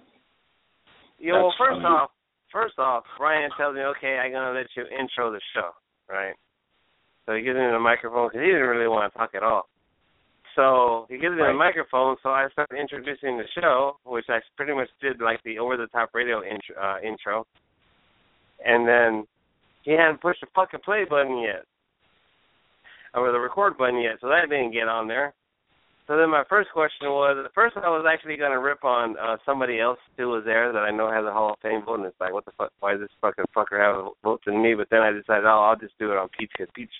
You know, well, first off, Brian tells me, okay, I'm going to let you intro the show, right? So he gives me the microphone because he didn't really want to talk at all. So he gives me the microphone, so I started introducing the show, which I pretty much did like the over-the-top radio intro. And then he hadn't pushed the fucking play button yet, or the record button yet, so that didn't get on there. So then my first question was, at first I was actually going to rip on somebody else who was there that I know has a Hall of Fame vote, and it's like, what the fuck, why does this fucking fucker have a vote than me? But then I decided, I'll just do it on Peach, because Peach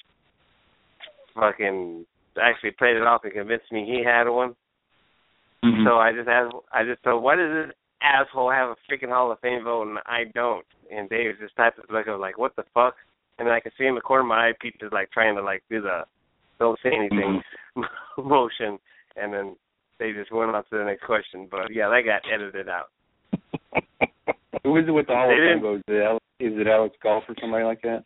fucking actually played it off and convinced me he had one. Mm-hmm. So I just thought, why does this asshole have a freaking Hall of Fame vote and I don't? And Dave just typed it like, what the fuck? And then I could see in the corner of my eye, Peach is like trying to like do the don't say anything motion. And then they just went on to the next question. But, yeah, that got edited out. Who is it with the Hall of Fame vote? Is it Alex Golf or somebody like that?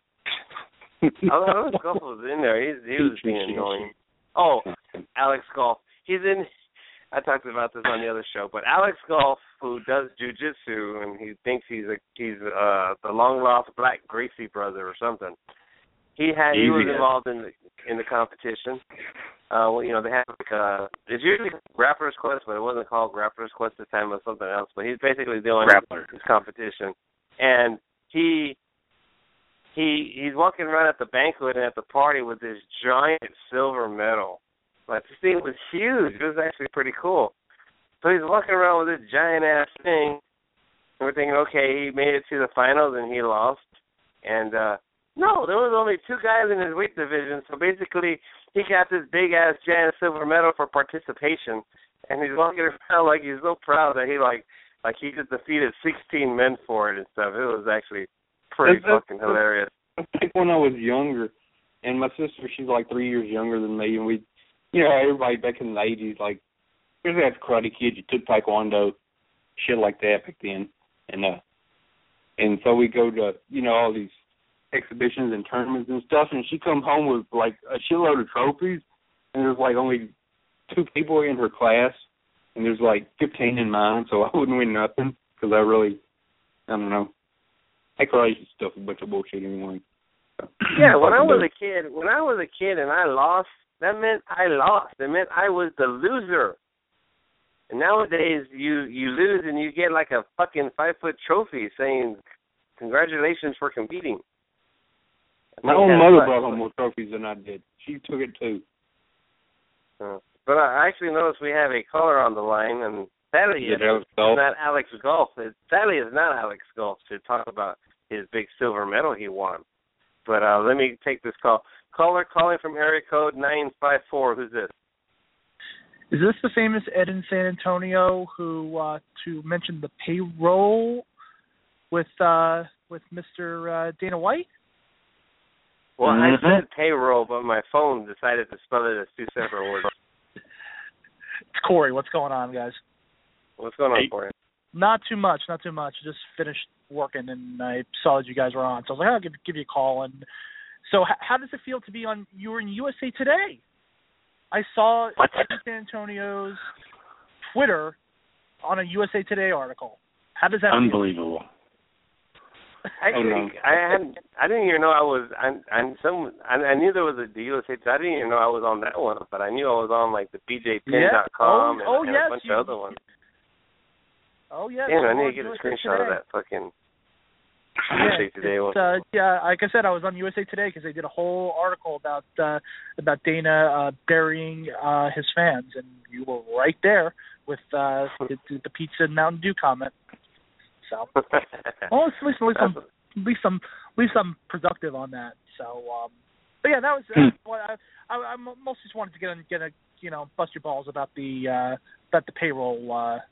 Alex Golf was in there. He was being annoying. Oh, Alex Golf. He's in. I talked about this on the other show. But Alex Golf, who does jiu-jitsu, and he thinks he's the long-lost Black Gracie brother or something. He was involved in the competition. Well, you know, they have like it's usually Grappler's Quest, but it wasn't called Grappler's Quest this time. It was something else. But he's basically doing this competition, and he's walking around at the banquet and at the party with this giant silver medal. Like, this thing was huge. It was actually pretty cool. So he's walking around with this giant ass thing, and we're thinking, okay, he made it to the finals and he lost, and no, there was only two guys in his weight division, so basically he got this big-ass giant silver medal for participation, and he's walking around like he's so proud that he he just defeated 16 men for it and stuff. It was actually pretty fucking hilarious. I think when I was younger, and my sister, she's like 3 years younger than me, and we, you know, everybody back in the 80s, like, we had Karate Kid, you took Taekwondo, shit like that back then, and so we go to, you know, all these exhibitions and tournaments and stuff, and she come home with like a shitload of trophies, and there's like only 2 people in her class, and there's like 15 in mine, so I wouldn't win nothing because I don't know. I karate stuff a bunch of bullshit anyway. So. Yeah, when I was a kid and I lost, that meant I lost. It meant I was the loser. And nowadays you lose and you get like a fucking 5-foot trophy saying congratulations for competing. My own mother brought home more trophies than I did. She took it too. But I actually noticed we have a caller on the line, and sadly it's not Alex Golf. Sadly it's not Alex Golf to talk about his big silver medal he won. But let me take this call. Caller calling from area code 954. Who's this? Is this the famous Ed in San Antonio who to mention the payroll with Mr. Dana White? Well, I said payroll, but my phone decided to spell it as 2 separate words. It's Corey. What's going on, guys? What's going on, Corey? Not too much. Just finished working, and I saw that you guys were on. So I was like, I'll give you a call. And so how does it feel to be on – you were in USA Today. I saw Ed in San Antonio's Twitter on a USA Today article. How does that Unbelievable. feel? Actually, I didn't even know I was. I knew there was a USA. I didn't even know I was on that one, but I knew I was on like the BJPin.com and a bunch of other ones. Oh yes. Damn, I need to get a screenshot of that fucking USA Today one. Yeah, like I said, I was on USA Today because they did a whole article about Dana burying his fans, and you were right there with the pizza and Mountain Dew comment. So, well, at least I'm productive on that. So, but yeah, that was what I mostly just wanted to get a bust your balls about the payroll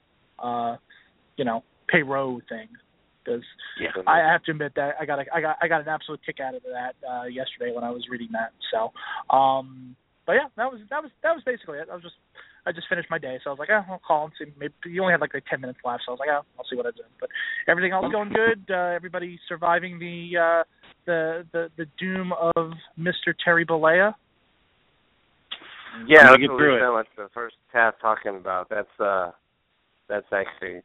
payroll thing, because I have to admit that I got an absolute kick out of that yesterday when I was reading that. So, but yeah, that was basically it. I just finished my day, so I was like, I'll call and see. Maybe you only had like 10 minutes left, so I was like, I'll see what I do. But everything else going good. Everybody surviving the doom of Mr. Terry Bollea. Yeah, that's what we spent like the first half talking about. That's actually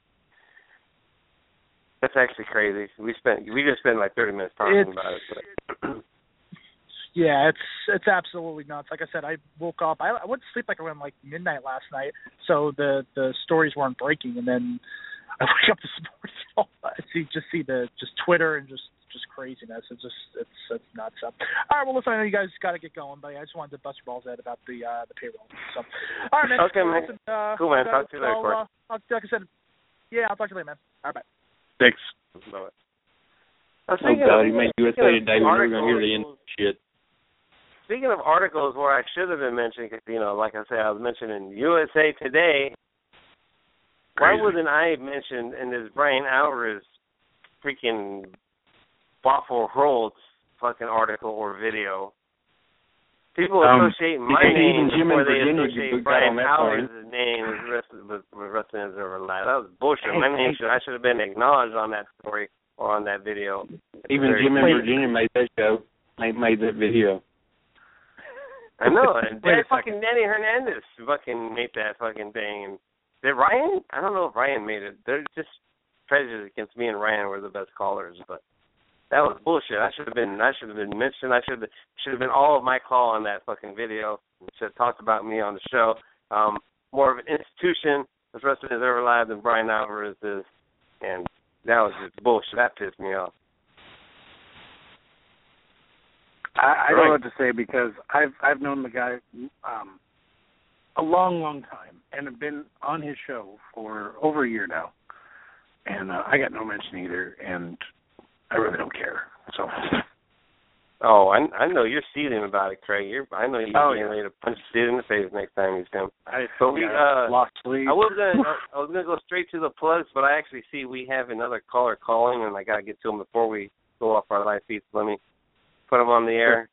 crazy. We just spent like 30 minutes talking about it. But. Yeah, it's absolutely nuts. Like I said, I woke up. I went to sleep like around like midnight last night, so the stories weren't breaking. And then I wake up this morning, I see just Twitter and just craziness. It's nuts. So, all right, well, listen, I know you guys got to get going, but I just wanted to bust your balls out about the payroll. So, all right, man. Okay, man. Listen, cool, man. Talk to you later, Court. Like I said, yeah, I'll talk to you later, man. All right, bye. Thanks. Bye. God, he made USA Today. We're going to hear the end of shit. Speaking of articles where I should have been mentioning, because, like I said, I was mentioning USA Today. Crazy. Why wasn't I mentioned in this Brian Alvarez freaking Waffle Rolls fucking article or video? People associate my name where they associate Brian Alvarez's name with Wrestling Observer Live. That was bullshit. My name I should have been acknowledged on that story or on that video. Even Jim in Virginia made that show. Made that video. I know, and fucking Danny Hernandez fucking made that fucking thing. And did Ryan? I don't know if Ryan made it. They're just prejudice against me and Ryan were the best callers, but that was bullshit. I should have been mentioned. I should have been all of my call on that fucking video. Should have talked about me on the show. More of an institution as Wrestling Observer Live than Brian Alvarez is, and that was just bullshit. That pissed me off. I don't know what to say, because I've known the guy a long time and have been on his show for over a year now, and I got no mention either, and I really don't care. So. Oh, I know you're seething about it, Craig. I know you're getting ready to punch Sid in the face next time you see him. Lost sleep. I was gonna go straight to the plugs, but I actually see we have another caller calling, and I gotta get to him before we go off our live feeds. Let me put him on the air.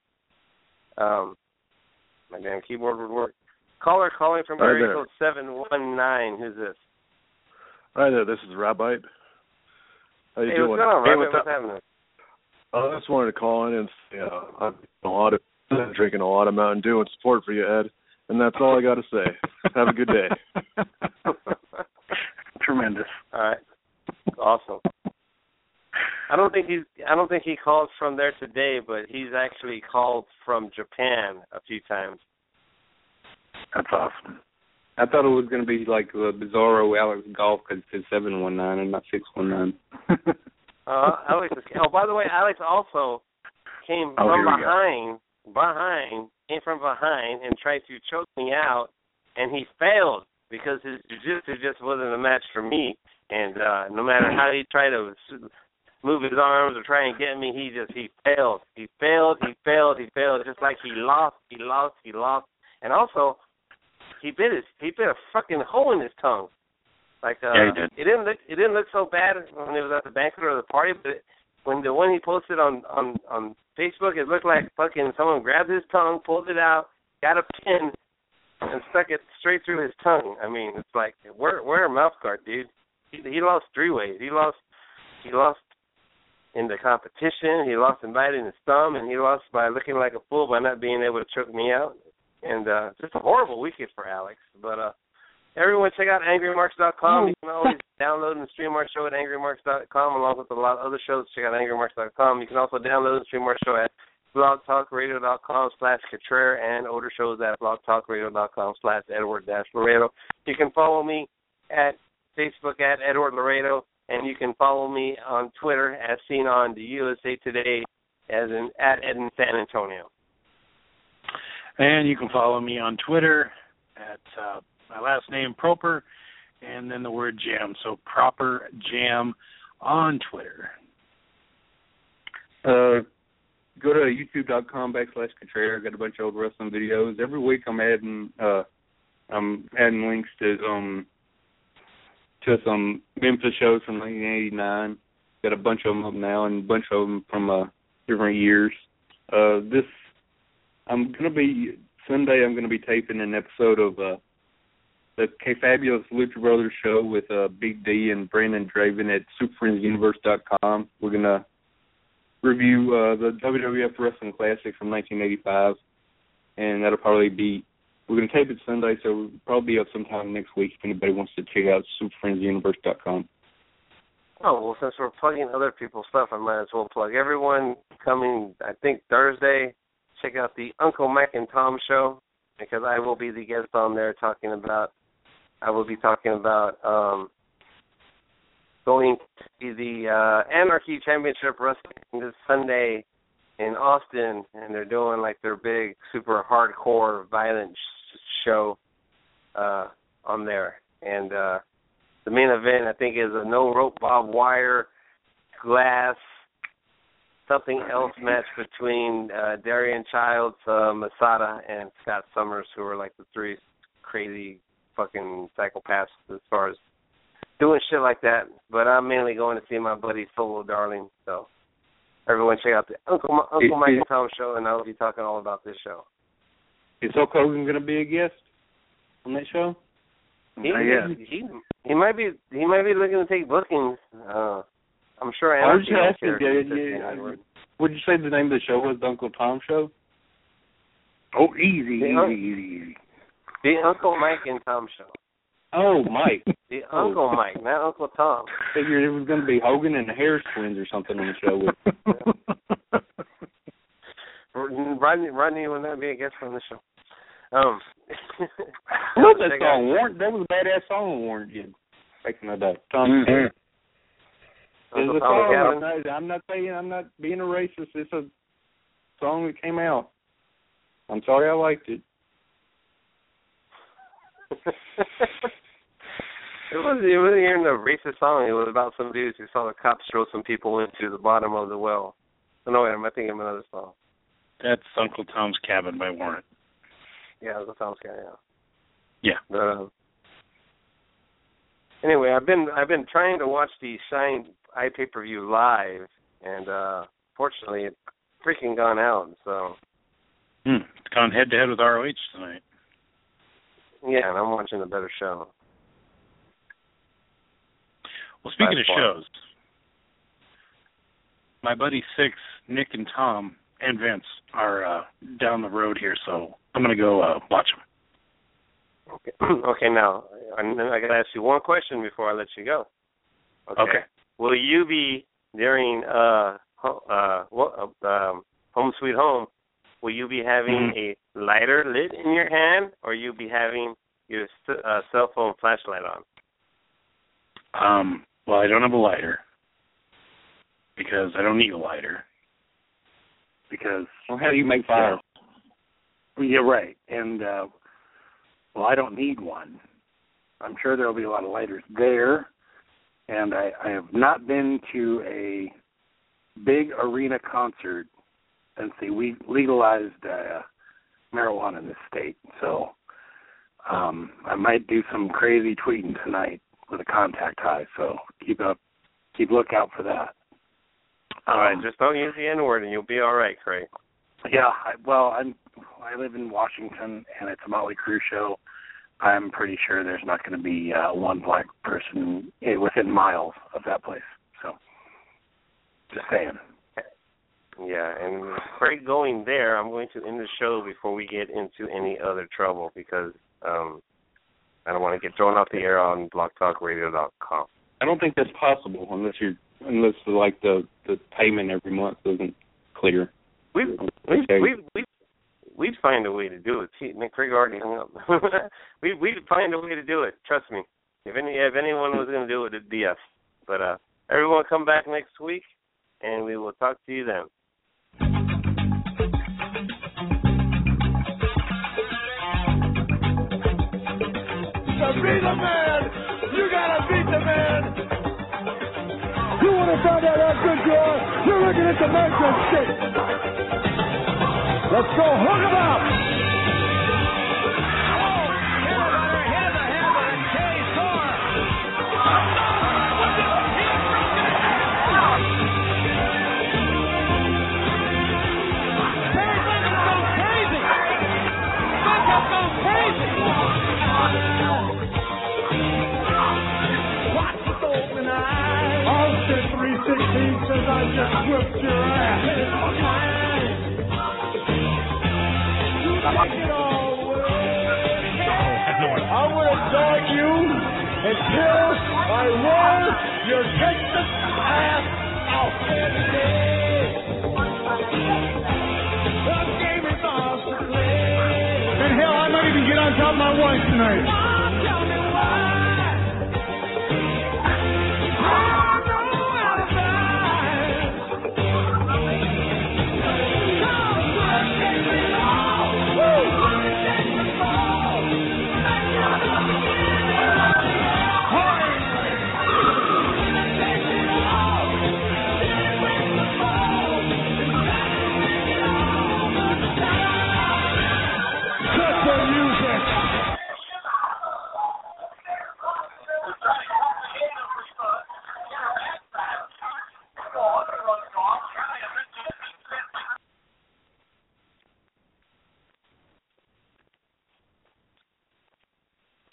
My damn keyboard would work. Caller calling from area code 719. Who's this? Hi there. This is Rabite. How you doing? What's going on, Rabite? What's happening? I just wanted to call in and say I'm drinking a lot of Mountain Dew in support for you, Ed. And that's all I got to say. Have a good day. Tremendous. All right. Awesome. I don't think he called from there today, but he's actually called from Japan a few times. That's awesome. I thought it was going to be like Bizarro Alex Golf, because it's 719 and not 619. Alex. By the way, Alex also came from behind and tried to choke me out, and he failed because his jiu-jitsu just wasn't a match for me. And no matter how he tried to move his arms or try and get me, he failed. He failed, just like he lost. And also, he bit a fucking hole in his tongue. Like he did. It didn't look so bad when it was at the banquet or the party, but when the one he posted on Facebook, it looked like fucking someone grabbed his tongue, pulled it out, got a pin, and stuck it straight through his tongue. I mean, it's like wear a mouth guard, dude. He lost 3 ways. He lost in the competition. He lost in biting his thumb, and he lost by looking like a fool by not being able to choke me out. And just a horrible weekend for Alex. But everyone check out angrymarks.com. You can always download and stream our show at angrymarks.com, along with a lot of other shows. Check out angrymarks.com. You can also download and stream our show at blogtalkradio.com/Contreras and older shows at blogtalkradio.com/Edward-Laredo. You can follow me at Facebook at Edward Laredo, and you can follow me on Twitter as seen on the USA Today at Ed in San Antonio. And you can follow me on Twitter at my last name, Proper, and then the word jam. So Proper Jam on Twitter. Go to youtube.com/Contrarian. I got a bunch of old wrestling videos. Every week I'm adding links to some Memphis shows from 1989. Got a bunch of them up now and a bunch of them from different years. Sunday I'm gonna be taping an episode of the K-Fabulous Lucha Brothers show with Big D and Brandon Draven at SuperFriendsUniverse.com. We're gonna review the WWF Wrestling Classic from 1985, and that'll probably be. We're gonna tape it Sunday, so it'll probably be up sometime next week if anybody wants to check out SuperFriendsUniverse.com. Oh, well, since we're plugging other people's stuff, I might as well plug everyone coming, I think, Thursday. Check out the Uncle Mike and Tom show, because I will be the guest on there talking about going to the Anarchy Championship Wrestling this Sunday in Austin, and they're doing like their big, super hardcore, violent show on there. And the main event, I think, is a no-rope barbed wire, glass, something else match between Darian Childs, Masada, and Scott Summers, who are like the three crazy fucking psychopaths as far as doing shit like that. But I'm mainly going to see my buddy Solo Darling. So everyone check out the Uncle Mike and Tom show, and I'll be talking all about this show. Is Hulk Hogan going to be a guest on that show? He might be looking to take bookings. I'm sure Anarchy don't care. Would you say the name of the show was the Uncle Tom Show? Oh, easy. The Uncle Mike and Tom show. Oh, Mike. The Uncle Mike, not Uncle Tom. Figured it was going to be Hogan and the Harris twins or something on the show. Rodney would not be a guest on the show. What's that song? Warren? That was a badass song Warren did back in the day. Tom. I'm not saying I'm not being a racist. It's a song that came out. I'm sorry I liked it. It wasn't even a racist song. It was about some dudes who saw the cops throw some people into the bottom of the well. Oh, no, wait, I'm thinking of another song. That's Uncle Tom's Cabin by Warren. Yeah, Uncle Tom's Cabin. Yeah. But, anyway, I've been trying to watch the Shine iPay-per-view live, and fortunately, it's freaking gone out. So. It's gone head-to-head with ROH tonight. Yeah, and I'm watching a better show. Well, speaking of shows, my buddy Six, Nick, and Tom, and Vince are down the road here, so I'm going to go watch them. Okay, now, I got to ask you one question before I let you go. Okay. Will you be, during Home Sweet Home, will you be having a lighter lit in your hand, or you be having your cell phone flashlight on? Well, I don't have a lighter because I don't need a lighter. Because how do you make fire? Yeah, right. And I don't need one. I'm sure there'll be a lot of lighters there. And I have not been to a big arena concert since they legalized marijuana in this state. So I might do some crazy tweeting tonight with a contact high. So keep lookout for that. All right, just don't use the N-word and you'll be all right, Craig. Yeah, I live in Washington, and it's a Motley Crue show. I'm pretty sure there's not going to be one black person within miles of that place. So, just saying. Yeah, and Craig going there, I'm going to end the show before we get into any other trouble because I don't want to get thrown off the air on blogtalkradio.com. I don't think that's possible unless like the payment every month isn't clear. We'd find a way to do it. See, Craig already hung up. We'd find a way to do it. Trust me. If anyone was going to do it, it'd be us. But everyone come back next week, and we will talk to you then. To be the man, man. You want to find out how good you are? You're looking at the Metro stick. Let's go. Hook 'em up. Says I just whipped your ass. I would have dog you until I wore your Texas ass out. The game is off to play. And hell, I might even get on top of my wife tonight.